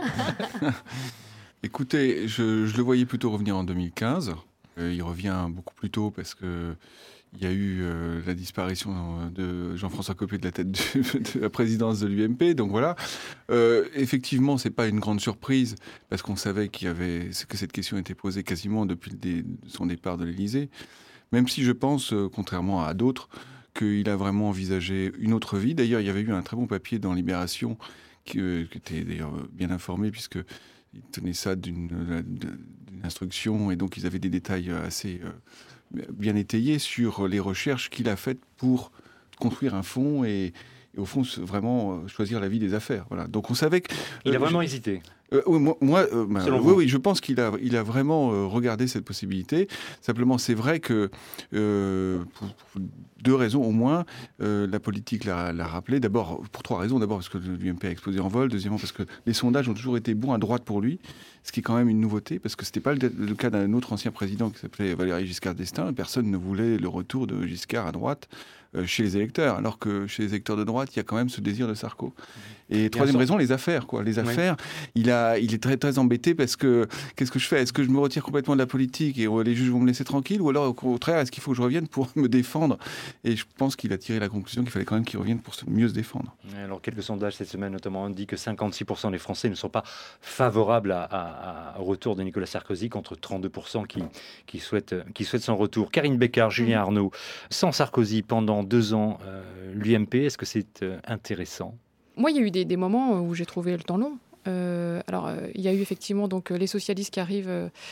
Écoutez, je, je le voyais plutôt revenir en deux mille quinze. Euh, il revient beaucoup plus tôt parce que il y a eu euh, la disparition de Jean-François Copé de la tête de, de la présidence de l'U M P. Donc voilà. Euh, effectivement, c'est pas une grande surprise parce qu'on savait qu'il y avait que cette question était posée quasiment depuis le dé, son départ de l'Élysée. Même si je pense, euh, contrairement à d'autres, qu'il a vraiment envisagé une autre vie. D'ailleurs, il y avait eu un très bon papier dans Libération qui, euh, qui était d'ailleurs bien informé puisque il tenait ça d'une, d'une instruction et donc ils avaient des détails assez euh, bien étayés sur les recherches qu'il a faites pour construire un fonds et, et au fond vraiment choisir la vie des affaires. Voilà. Donc on savait que... Il euh, a vraiment je, hésité. Euh, moi, moi euh, bah, oui, oui, je pense qu'il a, il a vraiment euh, regardé cette possibilité. Simplement, c'est vrai que euh, pour, pour deux raisons au moins, euh, la politique l'a, l'a rappelé. D'abord, pour trois raisons. D'abord parce que l'U M P a explosé en vol. Deuxièmement, parce que les sondages ont toujours été bons à droite pour lui, ce qui est quand même une nouveauté, parce que c'était pas le, le cas d'un autre ancien président qui s'appelait Valéry Giscard d'Estaing. Personne ne voulait le retour de Giscard à droite euh, chez les électeurs, alors que chez les électeurs de droite, il y a quand même ce désir de Sarko. Et troisième raison, les affaires, quoi. Les affaires, oui. il a a, il est très très embêté parce que qu'est-ce que je fais ? Est-ce que je me retire complètement de la politique et les juges vont me laisser tranquille, ou alors au contraire, est-ce qu'il faut que je revienne pour me défendre ? Et je pense qu'il a tiré la conclusion qu'il fallait quand même qu'il revienne pour se, mieux se défendre. Alors quelques sondages cette semaine notamment indiquent que cinquante-six pour cent des Français ne sont pas favorables à, à, à, au retour de Nicolas Sarkozy, contre trente-deux pour cent qui, qui, souhaitent, qui souhaitent son retour. Karine Bécard, Julien Arnaud, sans Sarkozy pendant deux ans, euh, l'U M P, est-ce que c'est euh, intéressant ? Moi, il y a eu des, des moments où j'ai trouvé le temps long. Euh, alors, euh, il y a eu effectivement donc, les socialistes qui arrivent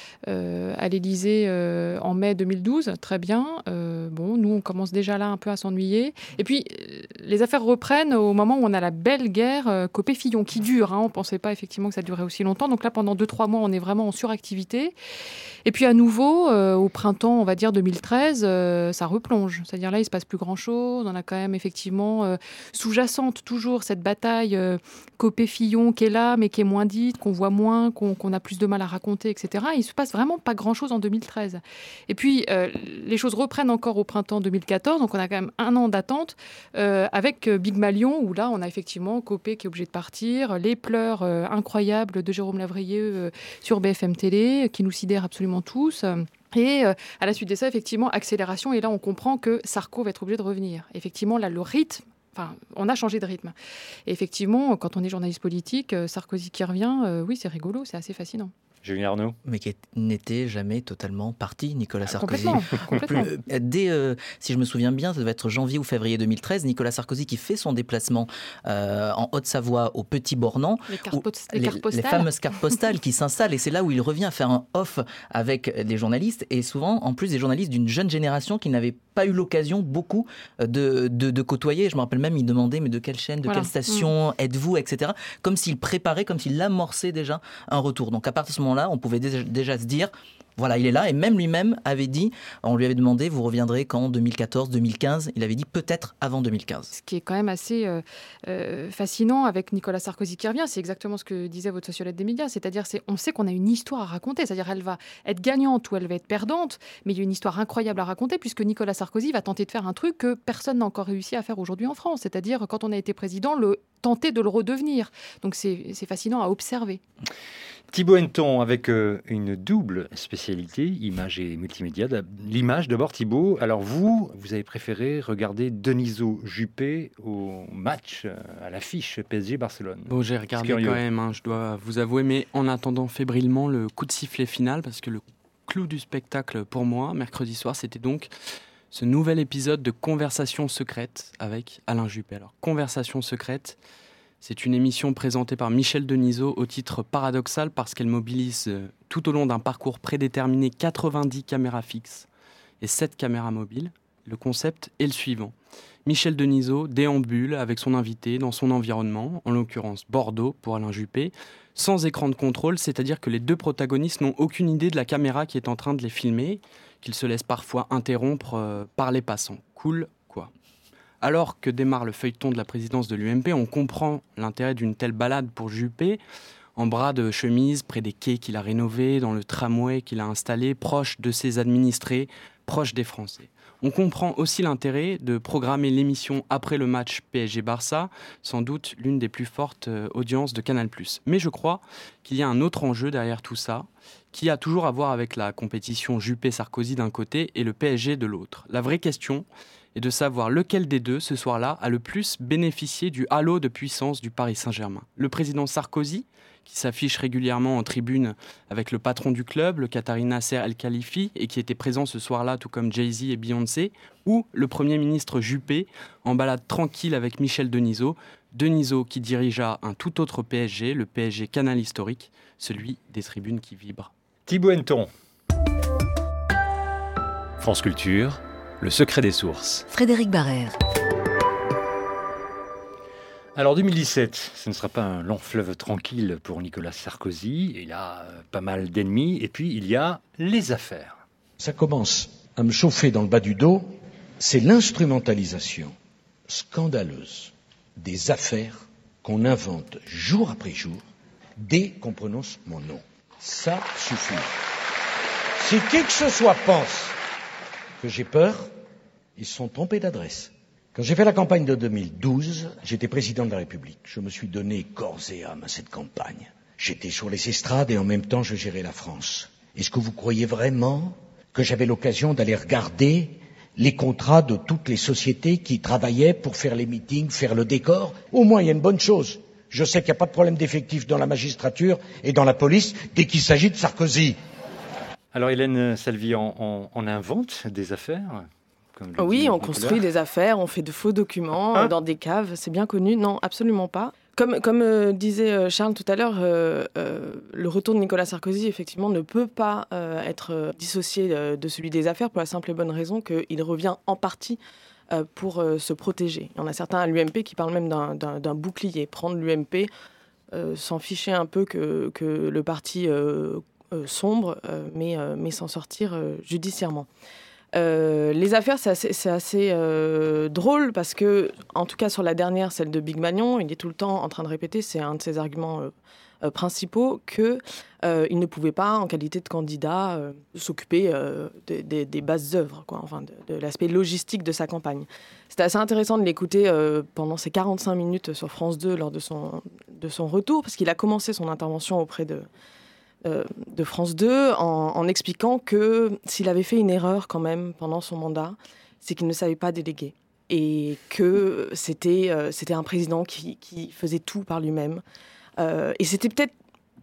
euh, à l'Élysée euh, en mai deux mille douze, très bien. Euh, bon, nous, on commence déjà là un peu à s'ennuyer. Et puis, euh, les affaires reprennent au moment où on a la belle guerre euh, Copé-Fillon qui dure. Hein, on ne pensait pas effectivement que ça durait aussi longtemps. Donc là, pendant deux trois mois, on est vraiment en suractivité. Et puis à nouveau, euh, au printemps, on va dire deux mille treize, euh, ça replonge. C'est-à-dire là, il ne se passe plus grand-chose. On a quand même effectivement euh, sous-jacente toujours cette bataille euh, Copé-Fillon qui est là, mais qui est moins dite, qu'on voit moins, qu'on, qu'on a plus de mal à raconter, et cetera. Et il ne se passe vraiment pas grand-chose en deux mille treize. Et puis, euh, les choses reprennent encore au printemps deux mille quatorze. Donc on a quand même un an d'attente euh, avec euh, Big Malion, où là, on a effectivement Copé qui est obligé de partir, les pleurs euh, incroyables de Jérôme Lavrieux euh, sur B F M Télé, qui nous sidèrent absolument tous. Et euh, à la suite de ça, effectivement, accélération. Et là, on comprend que Sarko va être obligé de revenir. Effectivement, là, le rythme, enfin, on a changé de rythme. Et effectivement, quand on est journaliste politique, euh, Sarkozy qui revient, euh, oui, c'est rigolo, c'est assez fascinant. Julien Arnaud. Mais qui n'était jamais totalement parti, Nicolas Ah, Sarkozy. complètement, complètement. Dès, euh, si je me souviens bien, ça devait être janvier ou février deux mille treize, Nicolas Sarkozy qui fait son déplacement euh, en Haute-Savoie au Petit Bornand. Les cartes, post- les les, cartes postales. les fameuses cartes postales qui s'installent. Et c'est là où il revient à faire un off avec les journalistes. Et souvent, en plus, des journalistes d'une jeune génération qui n'avaient pas eu l'occasion beaucoup de, de, de côtoyer. Je me rappelle même, il demandait mais de quelle chaîne, de Voilà. quelle station mmh. êtes-vous, et cetera. Comme s'il préparait, comme s'il amorçait déjà un retour. Donc à partir de ce moment-là, on pouvait déjà, déjà se dire, voilà, il est là. Et même lui-même avait dit, on lui avait demandé, vous reviendrez quand deux mille quatorze, deux mille quinze. Il avait dit peut-être avant deux mille quinze. Ce qui est quand même assez euh, euh, fascinant avec Nicolas Sarkozy qui revient, c'est exactement ce que disait votre sociologue des médias. C'est-à-dire, c'est, on sait qu'on a une histoire à raconter. C'est-à-dire, elle va être gagnante ou elle va être perdante, mais il y a une histoire incroyable à raconter puisque Nicolas Sarkozy va tenter de faire un truc que personne n'a encore réussi à faire aujourd'hui en France. C'est-à-dire, quand on a été président, le tenter de le redevenir. Donc, c'est, c'est fascinant à observer. Thibaut Henneton avec euh, une double spécialité, image et multimédia. L'image d'abord, Thibaut. Alors vous, vous avez préféré regarder Denisot Juppé au match, euh, à l'affiche P S G Barcelone. Bon, j'ai regardé quand même, hein, je dois vous avouer, mais en attendant fébrilement le coup de sifflet final, parce que le clou du spectacle pour moi, mercredi soir, c'était donc ce nouvel épisode de Conversation secrète avec Alain Juppé. Alors, Conversation secrète, c'est une émission présentée par Michel Denisot au titre paradoxal parce qu'elle mobilise euh, tout au long d'un parcours prédéterminé quatre-vingt-dix caméras fixes et sept caméras mobiles. Le concept est le suivant. Michel Denisot déambule avec son invité dans son environnement, en l'occurrence Bordeaux pour Alain Juppé, sans écran de contrôle, c'est-à-dire que les deux protagonistes n'ont aucune idée de la caméra qui est en train de les filmer, qu'ils se laissent parfois interrompre euh, par les passants. Cool, quoi. Alors que démarre le feuilleton de la présidence de l'U M P, on comprend l'intérêt d'une telle balade pour Juppé, en bras de chemise, près des quais qu'il a rénovés, dans le tramway qu'il a installé, proche de ses administrés, proche des Français. On comprend aussi l'intérêt de programmer l'émission après le match P S G-Barça, sans doute l'une des plus fortes audiences de Canal plus. Mais je crois qu'il y a un autre enjeu derrière tout ça, qui a toujours à voir avec la compétition Juppé-Sarkozy d'un côté et le P S G de l'autre. La vraie question est de savoir lequel des deux, ce soir-là, a le plus bénéficié du halo de puissance du Paris Saint-Germain. Le président Sarkozy, qui s'affiche régulièrement en tribune avec le patron du club, le Qatari Nasser El Khalifi, et qui était présent ce soir-là, tout comme Jay-Z et Beyoncé, ou le Premier ministre Juppé, en balade tranquille avec Michel Denisot, Denisot qui dirigea un tout autre P S G, le P S G Canal historique, celui des tribunes qui vibrent. Thibaut Henneton. France Culture, le secret des sources. Frédéric Barrère. Alors deux mille dix-sept, ce ne sera pas un long fleuve tranquille pour Nicolas Sarkozy. Il a euh, pas mal d'ennemis. Et puis, il y a les affaires. Ça commence à me chauffer dans le bas du dos. C'est l'instrumentalisation scandaleuse des affaires qu'on invente jour après jour dès qu'on prononce mon nom. Ça suffit. Si qui que ce soit pense que j'ai peur, ils se sont trompés d'adresse. Quand j'ai fait la campagne de deux mille douze, j'étais président de la République. Je me suis donné corps et âme à cette campagne. J'étais sur les estrades et en même temps je gérais la France. Est-ce que vous croyez vraiment que j'avais l'occasion d'aller regarder les contrats de toutes les sociétés qui travaillaient pour faire les meetings, faire le décor? Au moins, il y a une bonne chose. Je sais qu'il n'y a pas de problème d'effectifs dans la magistrature et dans la police dès qu'il s'agit de Sarkozy. Alors Hélène Salvi, on, on, on invente des affaires comme le Oui, dit on Nicolas. construit des affaires, on fait de faux documents Hein euh, dans des caves, c'est bien connu. Non, absolument pas. Comme, comme euh, disait euh, Charles tout à l'heure, euh, euh, le retour de Nicolas Sarkozy, effectivement, ne peut pas euh, être euh, dissocié euh, de celui des affaires pour la simple et bonne raison qu'il revient en partie euh, pour euh, se protéger. Il y en a certains à l'U M P qui parlent même d'un, d'un, d'un bouclier. Prendre l'U M P, euh, s'en ficher un peu que, que le parti euh, euh, sombre, euh, mais, euh, mais s'en sortir euh, judiciairement. Euh, les affaires, c'est assez, c'est assez euh, drôle parce que, en tout cas sur la dernière, celle de Big Magnon, il est tout le temps en train de répéter, c'est un de ses arguments euh, euh, principaux, qu'il euh, ne pouvait pas, en qualité de candidat, euh, s'occuper euh, des, des, des bases œuvres, quoi, enfin de, de l'aspect logistique de sa campagne. C'était assez intéressant de l'écouter euh, pendant ces quarante-cinq minutes sur France deux lors de son, de son retour, parce qu'il a commencé son intervention auprès de... Euh, de France deux en, en expliquant que s'il avait fait une erreur quand même pendant son mandat, c'est qu'il ne savait pas déléguer et que c'était, euh, c'était un président qui, qui faisait tout par lui-même. Euh, et c'était peut-être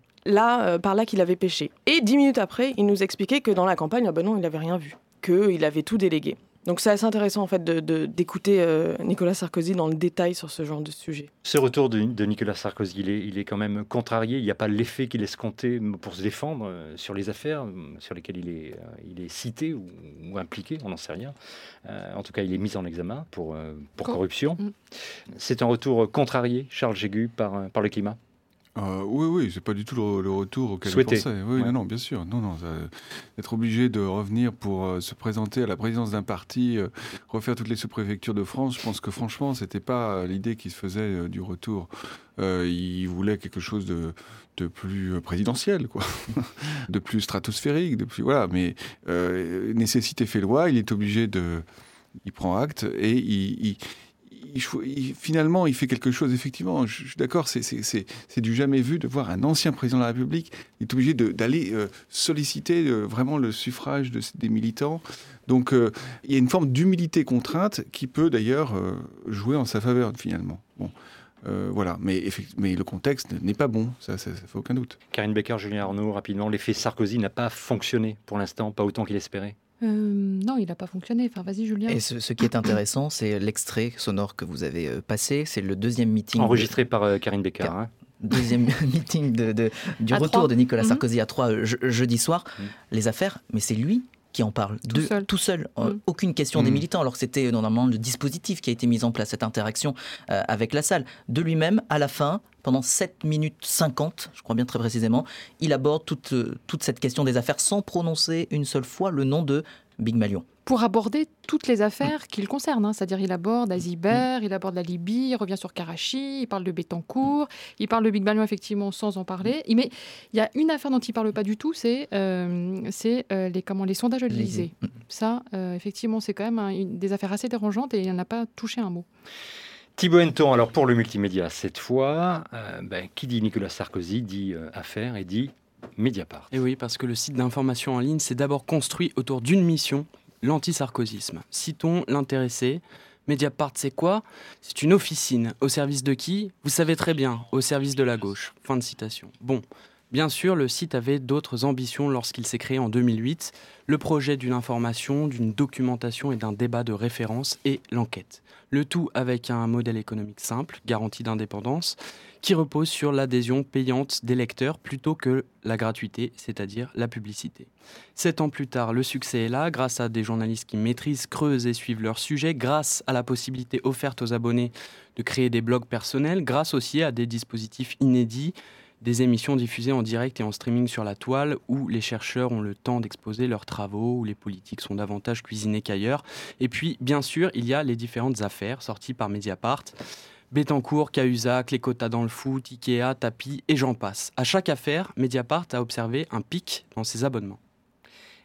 là, euh, par là qu'il avait péché. Et dix minutes après, il nous expliquait que dans la campagne, ah ben non, il n'avait rien vu, qu'il avait tout délégué. Donc c'est assez intéressant en fait de, de, d'écouter euh, Nicolas Sarkozy dans le détail sur ce genre de sujet. Ce retour de, de Nicolas Sarkozy, il est, il est quand même contrarié. Il n'y a pas l'effet qu'il escomptait pour se défendre euh, sur les affaires sur lesquelles il est, euh, il est cité ou, ou impliqué, on n'en sait rien. Euh, en tout cas, il est mis en examen pour, euh, pour Cor- corruption. Mmh. C'est un retour contrarié, Charles Jégu, par, par le climat. Euh, oui, oui, c'est pas du tout le, le retour auquel Souhaité. je pensais. Oui, ouais. non, non, bien sûr. Non, non, ça, être obligé de revenir pour euh, se présenter à la présidence d'un parti, euh, refaire toutes les sous-préfectures de France, je pense que franchement, c'était pas l'idée qui se faisait euh, du retour. Euh, il voulait quelque chose de, de plus présidentiel, quoi, de plus stratosphérique, de plus voilà. Mais euh, nécessité fait loi. Il est obligé de, il prend acte et il. il Il, il, finalement, il fait quelque chose, effectivement, je, je suis d'accord, c'est, c'est, c'est, c'est du jamais vu de voir un ancien président de la République, il est obligé de, d'aller euh, solliciter euh, vraiment le suffrage de, des militants. Donc, euh, il y a une forme d'humilité contrainte qui peut d'ailleurs euh, jouer en sa faveur, finalement. Bon, euh, voilà, mais, mais le contexte n'est pas bon, ça ne fait aucun doute. Karine Becker, Julien Arnaud, rapidement, l'effet Sarkozy n'a pas fonctionné pour l'instant, pas autant qu'il espérait. Euh, non, il n'a pas fonctionné. Enfin, vas-y, Julien. Et ce, ce qui est intéressant, c'est l'extrait sonore que vous avez euh, passé. C'est le deuxième meeting. Enregistré de... par euh, Karine Becker. Car... Hein. Deuxième meeting de, de, du à retour trois. de Nicolas Sarkozy mmh. à Troyes je, jeudi soir. Mmh. Les affaires, mais c'est lui qui en parle tout de, seul. Tout seul. Mmh. Euh, aucune question mmh. des militants, alors que c'était normalement le dispositif qui a été mis en place, cette interaction euh, avec la salle. De lui-même, à la fin, pendant sept minutes cinquante, je crois bien très précisément, il aborde toute, euh, toute cette question des affaires sans prononcer une seule fois le nom de Big Magnon. Pour aborder toutes les affaires mmh. qui le concernent, hein. C'est-à-dire il aborde Azibert, mmh. il aborde la Libye, il revient sur Karachi, il parle de Bettencourt, il parle de Big Magnon effectivement sans en parler. Mais il y a une affaire dont il ne parle pas du tout, c'est, euh, c'est euh, les, comment, les sondages de l'Élysée. Mmh. Ça, euh, effectivement, c'est quand même un, une, des affaires assez dérangeantes et il n'en a pas touché un mot. Thibaut Henneton, alors pour le multimédia, cette fois, euh, ben, qui dit Nicolas Sarkozy dit euh, affaires et dit Mediapart. Et oui, parce que le site d'information en ligne s'est d'abord construit autour d'une mission, l'antisarkozysme. Citons l'intéressé. Mediapart, c'est quoi ? C'est une officine. Au service de qui ? Vous savez très bien, au service de la gauche. Fin de citation. Bon, bien sûr, le site avait d'autres ambitions lorsqu'il s'est créé en deux mille huit. Le projet d'une information, d'une documentation et d'un débat de référence et l'enquête. Le tout avec un modèle économique simple, garantie d'indépendance, qui repose sur l'adhésion payante des lecteurs plutôt que la gratuité, c'est-à-dire la publicité. Sept ans plus tard, le succès est là, grâce à des journalistes qui maîtrisent, creusent et suivent leur sujet, grâce à la possibilité offerte aux abonnés de créer des blogs personnels, grâce aussi à des dispositifs inédits, des émissions diffusées en direct et en streaming sur la toile, où les chercheurs ont le temps d'exposer leurs travaux, où les politiques sont davantage cuisinés qu'ailleurs. Et puis, bien sûr, il y a les différentes affaires sorties par Mediapart. Bettencourt, Cahuzac, les quotas dans le foot, Ikea, tapis et j'en passe. À chaque affaire, Mediapart a observé un pic dans ses abonnements.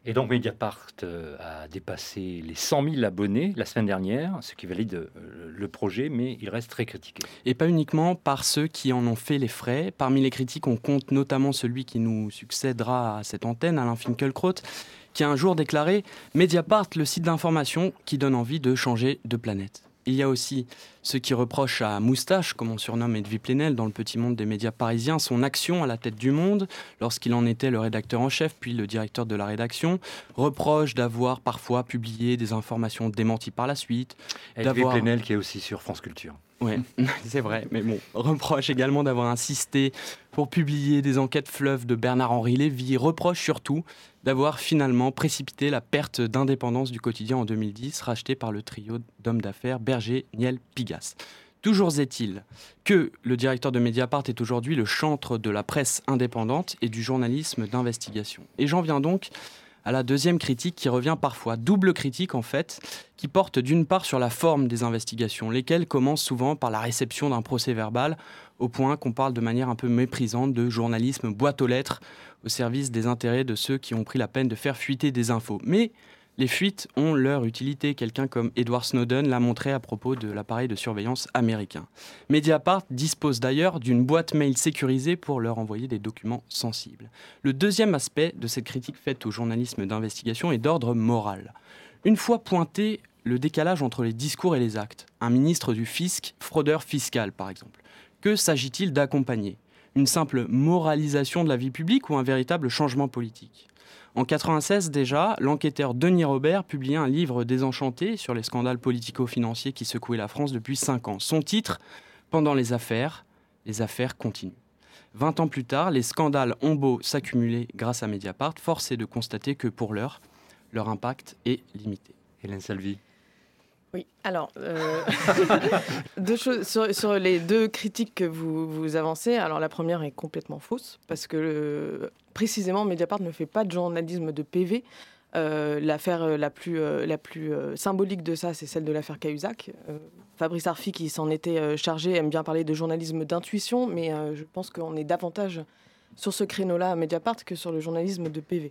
Et donc Mediapart euh, a dépassé les cent mille abonnés la semaine dernière, ce qui valide euh, le projet, mais il reste très critiqué. Et pas uniquement par ceux qui en ont fait les frais. Parmi les critiques, on compte notamment celui qui nous succédera à cette antenne, Alain Finkielkraut, qui a un jour déclaré « Mediapart, le site d'information qui donne envie de changer de planète ». Il y a aussi ceux qui reprochent à Moustache, comme on surnomme Edwy Plenel dans le petit monde des médias parisiens, son action à la tête du Monde, lorsqu'il en était le rédacteur en chef, puis le directeur de la rédaction, reprochent d'avoir parfois publié des informations démenties par la suite. Edwy Plenel qui est aussi sur France Culture. Oui, c'est vrai, mais bon, reproche également d'avoir insisté pour publier des enquêtes fleuves de Bernard-Henri Lévy, reproche surtout d'avoir finalement précipité la perte d'indépendance du quotidien en deux mille dix, racheté par le trio d'hommes d'affaires Berger, Niel, Pigasse. Toujours est-il que le directeur de Mediapart est aujourd'hui le chantre de la presse indépendante et du journalisme d'investigation. Et j'en viens donc à la deuxième critique qui revient parfois, double critique en fait, qui porte d'une part sur la forme des investigations, lesquelles commencent souvent par la réception d'un procès-verbal, au point qu'on parle de manière un peu méprisante de journalisme boîte aux lettres au service des intérêts de ceux qui ont pris la peine de faire fuiter des infos. Mais les fuites ont leur utilité. Quelqu'un comme Edward Snowden l'a montré à propos de l'appareil de surveillance américain. Mediapart dispose d'ailleurs d'une boîte mail sécurisée pour leur envoyer des documents sensibles. Le deuxième aspect de cette critique faite au journalisme d'investigation est d'ordre moral. Une fois pointé le décalage entre les discours et les actes, un ministre du fisc, fraudeur fiscal par exemple, que s'agit-il d'accompagner ? Une simple moralisation de la vie publique ou un véritable changement politique ? En quatre-vingt-seize déjà, l'enquêteur Denis Robert publiait un livre désenchanté sur les scandales politico-financiers qui secouaient la France depuis cinq ans. Son titre, « Pendant les affaires, les affaires continuent ». Vingt ans plus tard, les scandales ont beau s'accumuler grâce à Mediapart, force est de constater que pour l'heure, leur impact est limité. Hélène Salvi. Oui, alors, euh, deux choses sur, sur les deux critiques que vous, vous avancez. Alors, la première est complètement fausse, parce que euh, précisément, Mediapart ne fait pas de journalisme de P V. Euh, l'affaire la plus, euh, la plus euh, symbolique de ça, c'est celle de l'affaire Cahuzac. Euh, Fabrice Arfi, qui s'en était euh, chargé, aime bien parler de journalisme d'intuition, mais euh, je pense qu'on est davantage sur ce créneau-là à Mediapart que sur le journalisme de P V.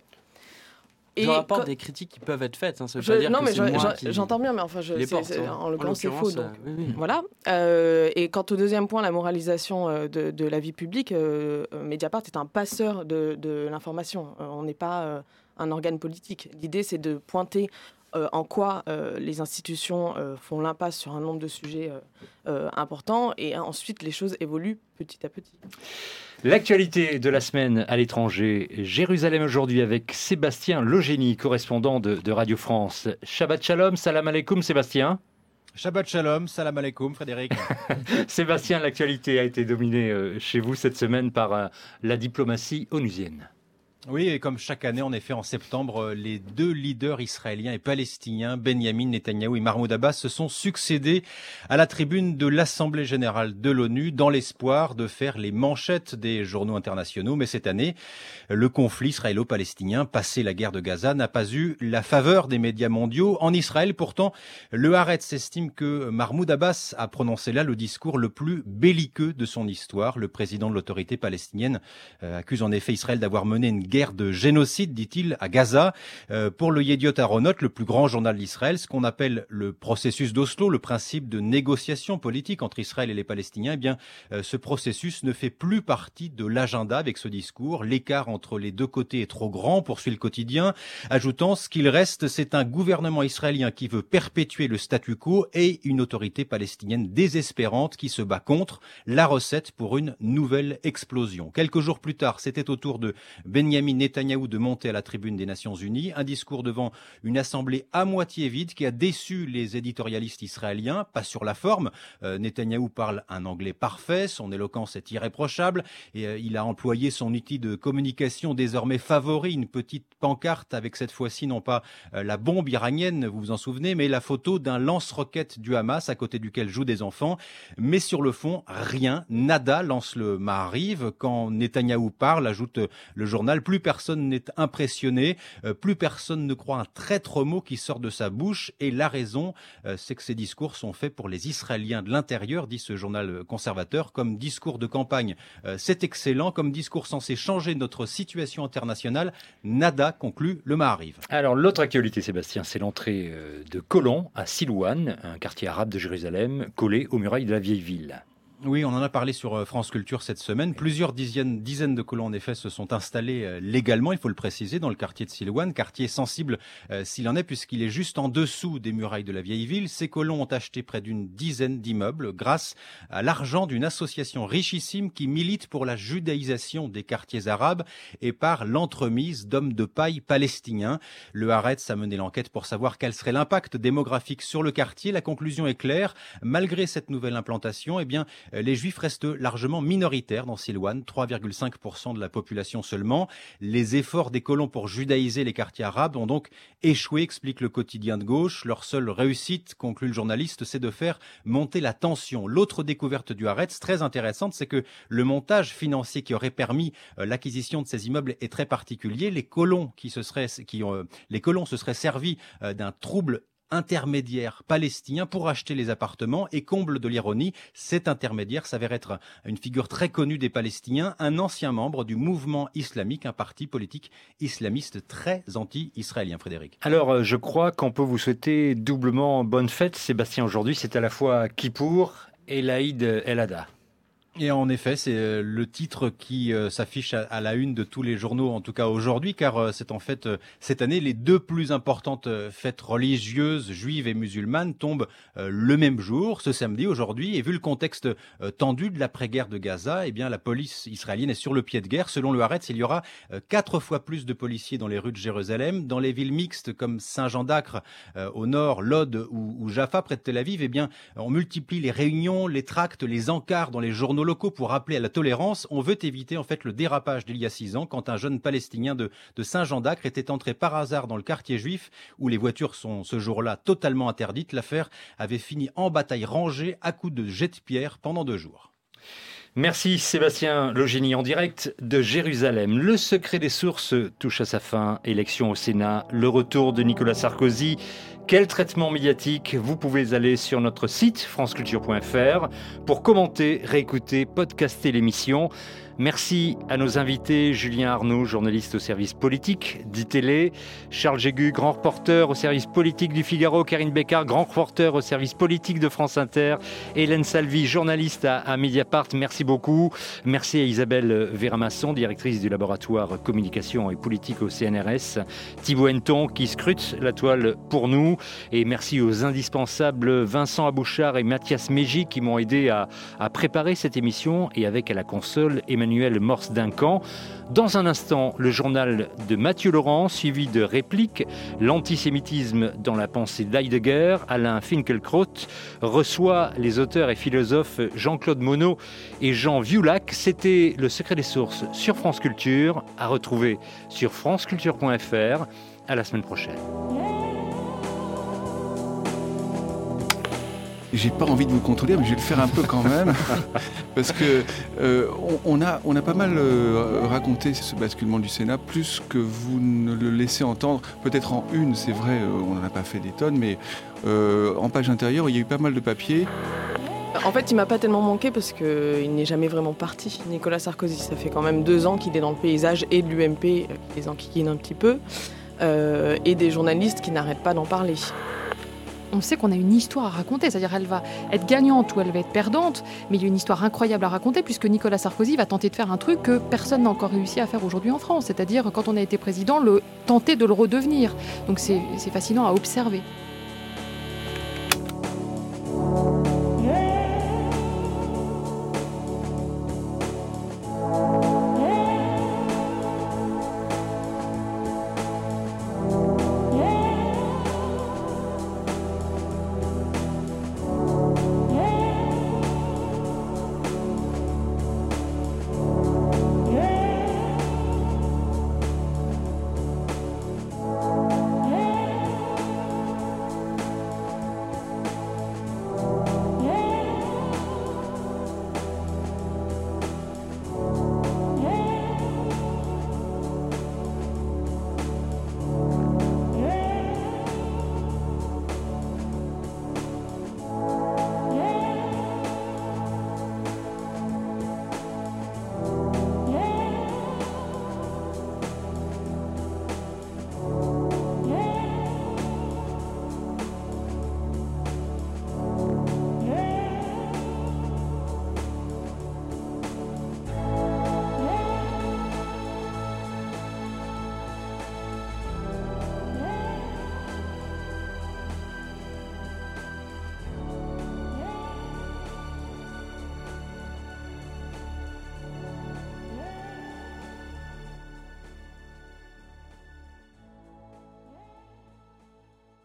Je rapporte quand... des critiques qui peuvent être faites. Hein, ça veut je, pas dire non, que mais c'est je, moi je, qui j'entends bien, mais enfin, je, les c'est, porte, c'est, hein. en l'occurrence, c'est faux. Donc, euh, oui, oui. Voilà. Euh, et quant au deuxième point, la moralisation euh, de, de la vie publique, euh, Mediapart est un passeur de, de l'information. Euh, on n'est pas euh, un organe politique. L'idée, c'est de pointer euh, en quoi euh, les institutions euh, font l'impasse sur un nombre de sujets euh, euh, importants, et ensuite les choses évoluent petit à petit. L'actualité de la semaine à l'étranger, Jérusalem aujourd'hui avec Sébastien Logénie, correspondant de, de Radio France. Shabbat Shalom, salam alaikum Sébastien. Shabbat Shalom, salam alaikum Frédéric. Sébastien, l'actualité a été dominée euh, chez vous cette semaine par euh, la diplomatie onusienne. Oui, et comme chaque année, en effet, en septembre, les deux leaders israéliens et palestiniens, Benyamin Netanyahou et Mahmoud Abbas, se sont succédés à la tribune de l'Assemblée générale de l'ONU dans l'espoir de faire les manchettes des journaux internationaux. Mais cette année, le conflit israélo-palestinien, passé la guerre de Gaza, n'a pas eu la faveur des médias mondiaux. En Israël, pourtant, le Haaretz estime que Mahmoud Abbas a prononcé là le discours le plus belliqueux de son histoire. Le président de l'autorité palestinienne euh, accuse en effet Israël d'avoir mené une guerre de génocide, dit-il, à Gaza. Euh, pour le Yediot Aharonot, le plus grand journal d'Israël, ce qu'on appelle le processus d'Oslo, le principe de négociation politique entre Israël et les Palestiniens, eh bien, euh, ce processus ne fait plus partie de l'agenda avec ce discours. L'écart entre les deux côtés est trop grand, poursuit le quotidien, ajoutant ce qu'il reste, c'est un gouvernement israélien qui veut perpétuer le statu quo et une autorité palestinienne désespérante qui se bat contre, la recette pour une nouvelle explosion. Quelques jours plus tard, c'était au tour de Benjamin Netanyahou de monter à la tribune des Nations Unies, un discours devant une assemblée à moitié vide qui a déçu les éditorialistes israéliens, pas sur la forme. Euh, Netanyahou parle un anglais parfait, son éloquence est irréprochable et euh, il a employé son outil de communication désormais favori, une petite pancarte avec cette fois-ci non pas euh, la bombe iranienne, vous vous en souvenez, mais la photo d'un lance-roquette du Hamas à côté duquel jouent des enfants. Mais sur le fond, rien, nada, lance le Maariv. Quand Netanyahou parle, ajoute le journal, plus plus personne n'est impressionné, euh, plus personne ne croit un traître mot qui sort de sa bouche. Et la raison, euh, c'est que ces discours sont faits pour les Israéliens de l'intérieur, dit ce journal conservateur, comme discours de campagne. Euh, c'est excellent, comme discours censé changer notre situation internationale. Nada, conclut le Maariv. Alors, l'autre actualité, Sébastien, c'est l'entrée de colons à Silouan, un quartier arabe de Jérusalem, collé aux murailles de la vieille ville. Oui, on en a parlé sur France Culture cette semaine. Plusieurs dizaines, dizaines de colons, en effet, se sont installés légalement, il faut le préciser, dans le quartier de Silouan, quartier sensible euh, s'il en est, puisqu'il est juste en dessous des murailles de la vieille ville. Ces colons ont acheté près d'une dizaine d'immeubles grâce à l'argent d'une association richissime qui milite pour la judaïsation des quartiers arabes et par l'entremise d'hommes de paille palestiniens. Le Haaretz a mené l'enquête pour savoir quel serait l'impact démographique sur le quartier. La conclusion est claire. Malgré cette nouvelle implantation, eh bien, les Juifs restent largement minoritaires dans Silouan, trois virgule cinq pour cent de la population seulement. Les efforts des colons pour judaïser les quartiers arabes ont donc échoué, explique le quotidien de gauche. Leur seule réussite, conclut le journaliste, c'est de faire monter la tension. L'autre découverte du Haaretz, très intéressante, c'est que le montage financier qui aurait permis euh, l'acquisition de ces immeubles est très particulier. Les colons qui se seraient, qui ont, euh, les colons se seraient servis euh, d'un trouble intermédiaire palestinien pour acheter les appartements et comble de l'ironie, cet intermédiaire s'avère être une figure très connue des Palestiniens, un ancien membre du mouvement islamique, un parti politique islamiste très anti-israélien. Frédéric. Alors, je crois qu'on peut vous souhaiter doublement bonne fête, Sébastien. Aujourd'hui, c'est à la fois Kippour et l'Aïd el-Adha. Et en effet, c'est le titre qui euh, s'affiche à, à la une de tous les journaux, en tout cas aujourd'hui, car euh, c'est en fait euh, cette année les deux plus importantes euh, fêtes religieuses juives et musulmanes tombent euh, le même jour, ce samedi, aujourd'hui. Et vu le contexte euh, tendu de l'après-guerre de Gaza, eh bien la police israélienne est sur le pied de guerre. Selon le Haaretz, il y aura euh, quatre fois plus de policiers dans les rues de Jérusalem. Dans les villes mixtes comme Saint-Jean-d'Acre euh, au nord, Lod ou, ou Jaffa près de Tel Aviv, eh bien on multiplie les réunions, les tracts, les encarts dans les journaux locaux pour rappeler à la tolérance. On veut éviter en fait le dérapage d'il y a six ans quand un jeune Palestinien de, de Saint-Jean-d'Acre était entré par hasard dans le quartier juif où les voitures sont ce jour-là totalement interdites. L'affaire avait fini en bataille rangée à coups de jets de pierre pendant deux jours. Merci Sébastien Logini en direct de Jérusalem. Le secret des sources touche à sa fin. Élection au Sénat, le retour de Nicolas Sarkozy. Quel traitement médiatique? Vous pouvez aller sur notre site franceculture point f r pour commenter, réécouter, podcaster l'émission. Merci à nos invités, Julien Arnaud, journaliste au service politique d'I-Télé, Charles Jégu, grand reporter au service politique du Figaro, Karine Bécard, grand reporter au service politique de France Inter, Hélène Salvi, journaliste à, à Mediapart, merci beaucoup. Merci à Isabelle Véramasson, directrice du laboratoire communication et politique au C N R S, Thibaut Henton qui scrute la toile pour nous, et merci aux indispensables Vincent Abouchard et Mathias Mégy qui m'ont aidé à, à préparer cette émission, et avec à la console Emmanuel Morse-Duncan. Dans un instant, le journal de Mathieu Laurent, suivi de répliques. L'antisémitisme dans la pensée d'Heidegger. Alain Finkielkraut reçoit les auteurs et philosophes Jean-Claude Monod et Jean Viulac. C'était Le Secret des Sources sur France Culture, à retrouver sur franceculture point f r. À la semaine prochaine. J'ai pas envie de vous contredire, mais je vais le faire un peu quand même, parce que euh, on, on a on a pas mal euh, raconté ce basculement du Sénat, plus que vous ne le laissez entendre. Peut-être en une, c'est vrai, euh, on n'en a pas fait des tonnes, mais euh, en page intérieure, il y a eu pas mal de papiers. En fait, il m'a pas tellement manqué parce qu'il n'est jamais vraiment parti. Nicolas Sarkozy, ça fait quand même deux ans qu'il est dans le paysage, et de l'U M P qui les enquiquine un petit peu, euh, et des journalistes qui n'arrêtent pas d'en parler. On sait qu'on a une histoire à raconter, c'est-à-dire elle va être gagnante ou elle va être perdante, mais il y a une histoire incroyable à raconter puisque Nicolas Sarkozy va tenter de faire un truc que personne n'a encore réussi à faire aujourd'hui en France, c'est-à-dire quand on a été président, le, tenter de le redevenir. Donc c'est, c'est fascinant à observer.